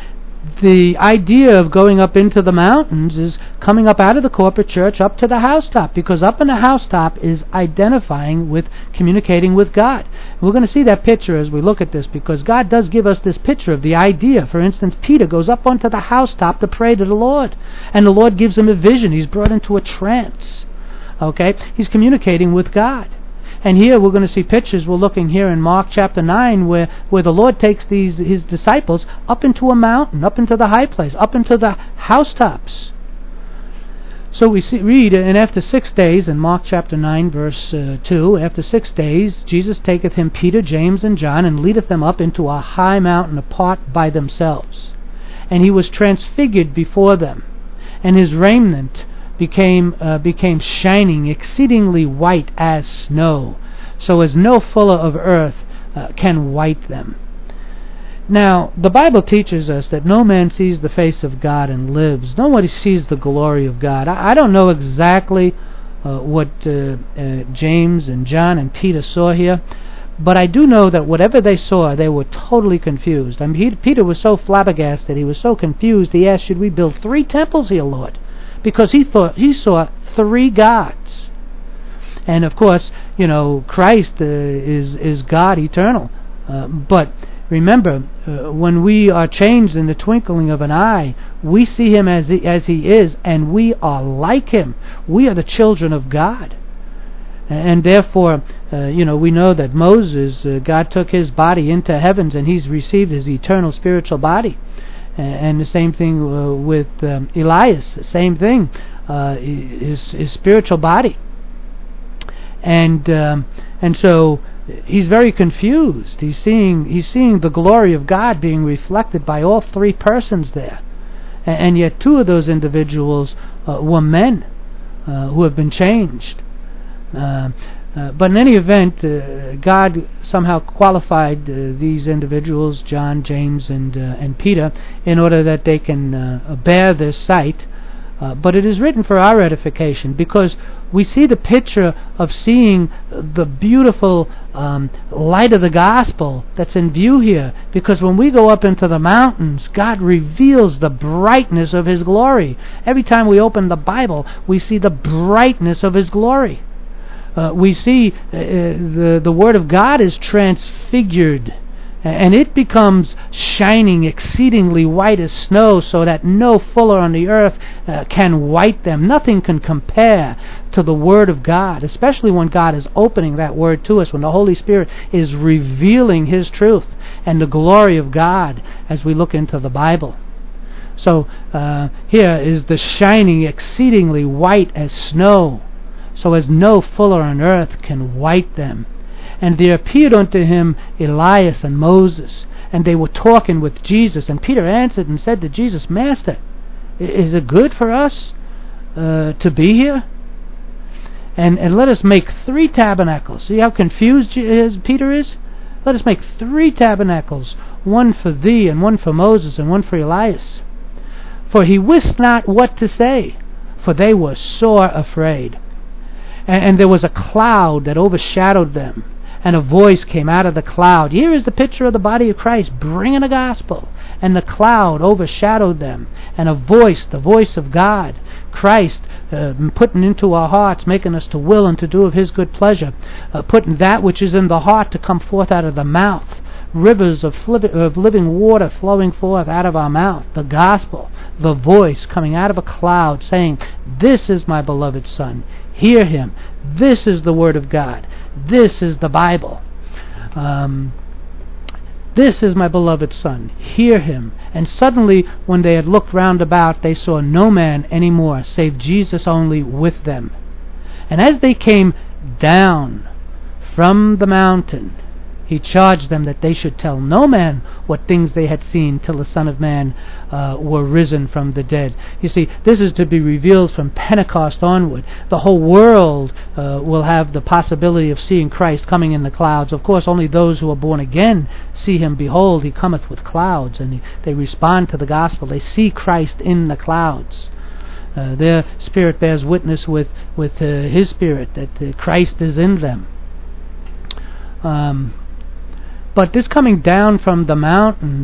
the idea of going up into the mountains is coming up out of the corporate church up to the housetop, because up in the housetop is identifying with, communicating with God. And we're going to see that picture as we look at this, because God does give us this picture of the idea. For instance, Peter goes up onto the housetop to pray to the Lord, and the Lord gives him a vision. He's brought into a trance. Okay? He's communicating with God. And here we're going to see pictures. We're looking here in Mark chapter nine where, where the Lord takes these his disciples up into a mountain, up into the high place, up into the housetops. So we see, read, and after six days, in Mark chapter nine verse uh, two, after six days Jesus taketh him Peter, James, and John, and leadeth them up into a high mountain apart by themselves. And he was transfigured before them, and his raiment became uh, became shining, exceedingly white as snow, so as no fuller of earth uh, can white them. Now, the Bible teaches us that no man sees the face of God and lives. Nobody sees the glory of God. I, I don't know exactly uh, what uh, uh, James and John and Peter saw here, but I do know that whatever they saw, they were totally confused. I mean, he, Peter was so flabbergasted, he was so confused, he asked, should we build three temples here, Lord? Because he thought he saw three gods. And of course, you know, Christ uh, is is God eternal. Uh, but remember, uh, when we are changed in the twinkling of an eye, we see him as he, as he is, and we are like him. We are the children of God. And therefore, uh, you know, we know that Moses, uh, God took his body into heavens, and he's received his eternal spiritual body. And the same thing uh, with um, Elias, same thing, uh, his, his spiritual body. And um, and so he's very confused. He's seeing he's seeing the glory of God being reflected by all three persons there, and, and yet two of those individuals uh, were men uh, who have been changed. Uh, Uh, but in any event, uh, God somehow qualified uh, these individuals, John, James, and uh, and Peter, in order that they can uh, bear this sight. Uh, but it is written for our edification, because we see the picture of seeing the beautiful um, light of the gospel that's in view here. Because when we go up into the mountains, God reveals the brightness of his glory. Every time we open the Bible, we see the brightness of his glory. Uh, we see uh, the the Word of God is transfigured, and it becomes shining exceedingly white as snow, so that no fuller on the earth uh, can white them. Nothing can compare to the Word of God, especially when God is opening that Word to us, when the Holy Spirit is revealing his truth and the glory of God as we look into the Bible. So uh, here is the shining exceedingly white as snow, so as no fuller on earth can white them. And there appeared unto him Elias and Moses, and they were talking with Jesus. And Peter answered and said to Jesus, Master, is it good for us uh, to be here? And and let us make three tabernacles. See how confused Peter is? Let us make three tabernacles, one for thee, and one for Moses, and one for Elias. For he wist not what to say, for they were sore afraid. And there was a cloud that overshadowed them, and a voice came out of the cloud. Here is the picture of the body of Christ bringing the gospel. And the cloud overshadowed them, and a voice, the voice of God, Christ, uh, putting into our hearts, making us to will and to do of his good pleasure, uh, putting that which is in the heart to come forth out of the mouth. Rivers of, fli- of living water flowing forth out of our mouth. The gospel, the voice coming out of a cloud saying, this is my beloved Son. Hear him. This is the Word of God. This is the Bible. Um, this is my beloved Son. Hear him. And suddenly, when they had looked round about, they saw no man any more, save Jesus only with them. And as they came down from the mountain, he charged them that they should tell no man what things they had seen till the Son of Man uh, were risen from the dead. You see, this is to be revealed from Pentecost onward. The whole world uh, will have the possibility of seeing Christ coming in the clouds. Of course, only those who are born again see him. Behold, he cometh with clouds, and he, they respond to the gospel. They see Christ in the clouds. Uh, their spirit bears witness with, with uh, his spirit that uh, Christ is in them. Um... But this coming down from the mountains,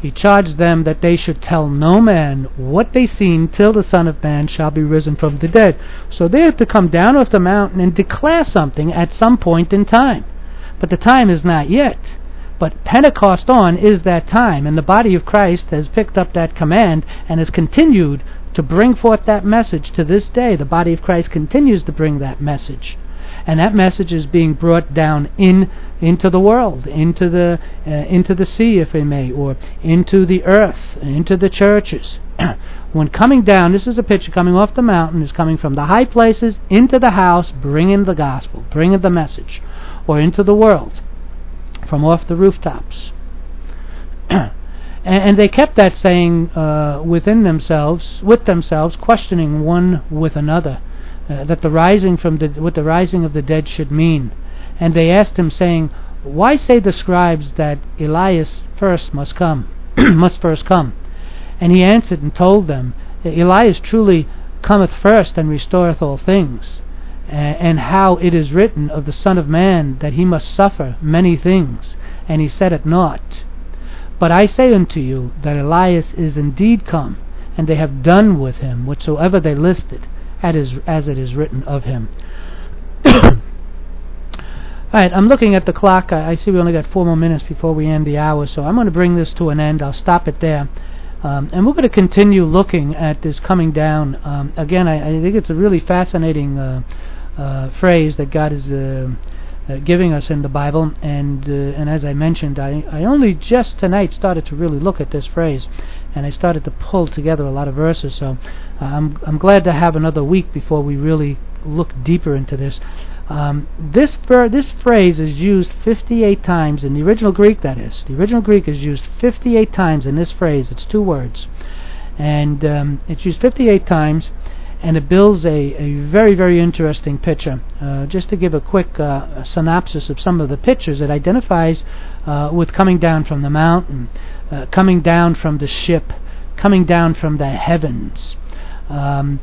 He charged them that they should tell no man what they seen till the Son of Man shall be risen from the dead. So they have to come down off the mountain and declare something at some point in time. But the time is not yet. But Pentecost on is that time, and the body of Christ has picked up that command and has continued to bring forth that message to this day. The body of Christ continues to bring that message. And that message is being brought down in into the world, into the uh, into the sea, if we may, or into the earth, into the churches. When coming down, this is a picture coming off the mountain, is coming from the high places into the house, bringing the gospel, bringing the message, or into the world, from off the rooftops. and, and they kept that saying uh, within themselves, with themselves, questioning one with another. Uh, that the rising from the what the rising of the dead should mean. And they asked him, saying, why say the scribes that Elias first must come, must first come? And he answered and told them, Elias truly cometh first and restoreth all things, uh, and how it is written of the Son of Man that he must suffer many things, and he said it not. But I say unto you that Elias is indeed come, and they have done with him whatsoever they listed, as it is written of him. Alright, I'm looking at the clock. I, I see we only got four more minutes before we end the hour, so I'm going to bring this to an end. I'll stop it there. Um, and we're going to continue looking at this coming down. Um, again, I, I think it's a really fascinating uh, uh, phrase that God is uh, uh, giving us in the Bible. And uh, and as I mentioned, I, I only just tonight started to really look at this phrase. And I started to pull together a lot of verses. So uh, I'm I'm glad to have another week before we really look deeper into this. Um, this ver- this phrase is used fifty-eight times in the original Greek. That is, the original Greek is used fifty-eight times in this phrase. It's two words, and um, it's used fifty-eight times, and it builds a, a very very interesting picture. Uh, just to give a quick uh, synopsis of some of the pictures, it identifies uh, with coming down from the mountain. Uh, coming down from the ship, coming down from the heavens, um,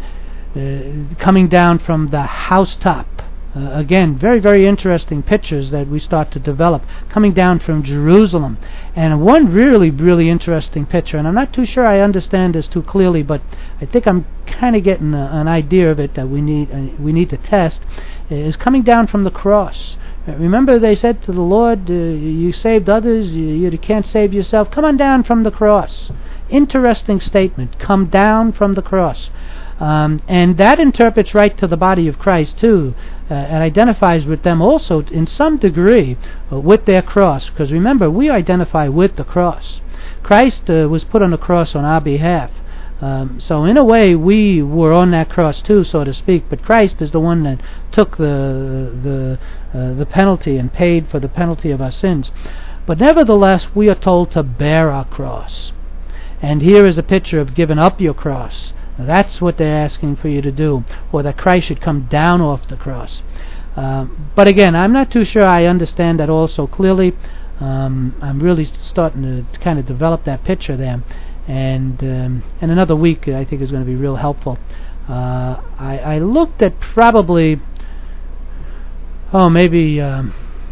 uh, coming down from the housetop. Uh, again, very, very interesting pictures that we start to develop. Coming down from Jerusalem. And one really, really interesting picture, and I'm not too sure I understand this too clearly, but I think I'm kind of getting a, an idea of it that we need uh, we need to test, is coming down from the cross. Remember they said to the Lord, uh, you saved others, you, you can't save yourself. Come on down from the cross. Interesting statement. Come down from the cross. Um, and that interprets right to the body of Christ too, uh, and identifies with them also in some degree uh, with their cross. Because remember, we identify with the cross. Christ uh, was put on the cross on our behalf. Um, so in a way, we were on that cross too, so to speak. But Christ is the one that took the the uh, the penalty and paid for the penalty of our sins. But nevertheless, we are told to bear our cross. And here is a picture of giving up your cross. That's what they're asking for you to do, or that Christ should come down off the cross. Um, but again, I'm not too sure I understand that all so clearly. Um, I'm really starting to kind of develop that picture there. And um, and another week I think is going to be real helpful. Uh, I, I looked at probably, oh maybe um,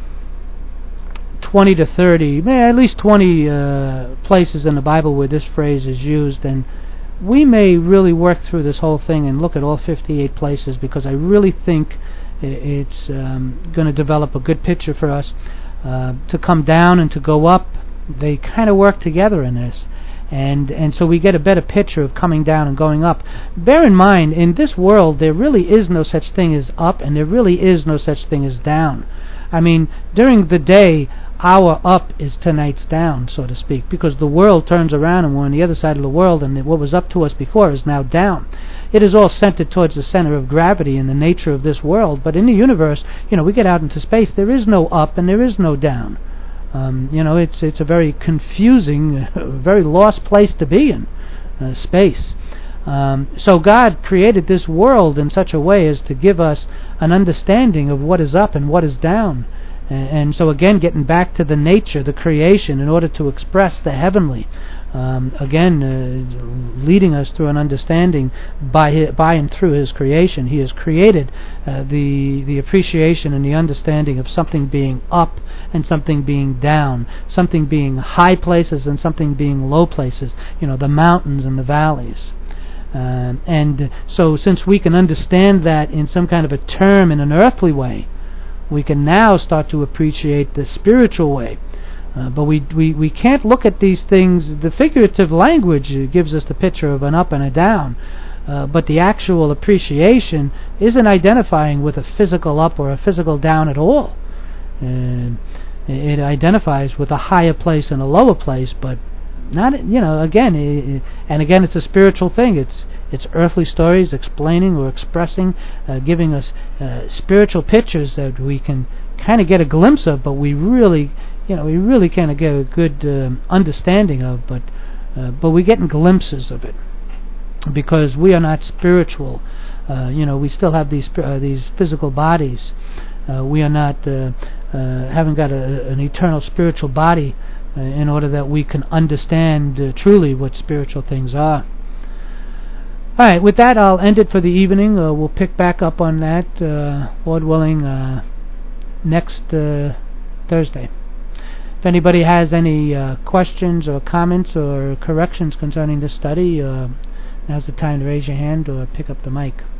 twenty to thirty, maybe at least twenty uh, places in the Bible where this phrase is used, and we may really work through this whole thing and look at all fifty-eight places, because I really think it's um, going to develop a good picture for us. Uh, to come down and to go up, they kind of work together in this. And and so we get a better picture of coming down and going up. Bear in mind, in this world, there really is no such thing as up, and there really is no such thing as down. I mean, during the day, our up is tonight's down, so to speak, because the world turns around and we're on the other side of the world, and what was up to us before is now down. It is all centered towards the center of gravity in the nature of this world, but in the universe, you know, we get out into space, there is no up and there is no down. Um, you know, it's it's a very confusing, very lost place to be in, uh, space. Um, so God created this world in such a way as to give us an understanding of what is up and what is down. And, and so again, getting back to the nature, the creation, in order to express the heavenly. Um, again, uh, leading us through an understanding by his, by and through His creation. He has created uh, the the appreciation and the understanding of something being up and something being down, something being high places and something being low places. You know, the mountains and the valleys. Um, and so, since we can understand that in some kind of a term in an earthly way, we can now start to appreciate the spiritual way. Uh, but we, we we can't look at these things. The figurative language gives us the picture of an up and a down, uh, but the actual appreciation isn't identifying with a physical up or a physical down at all. Uh, it identifies with a higher place and a lower place, but not, you know, again, it, and again, it's a spiritual thing. It's it's earthly stories explaining or expressing, uh, giving us uh, spiritual pictures that we can kind of get a glimpse of, but we really. You know, we really can't get a good um, understanding of, but uh, but we're getting glimpses of it because we are not spiritual. Uh, you know, we still have these uh, these physical bodies. Uh, we are not uh, uh, haven't got a, an eternal spiritual body uh, in order that we can understand uh, truly what spiritual things are. All right, with that, I'll end it for the evening. Uh, we'll pick back up on that, uh, Lord willing, uh, next uh, Thursday. If anybody has any uh, questions or comments or corrections concerning this study, uh, now's the time to raise your hand or pick up the mic.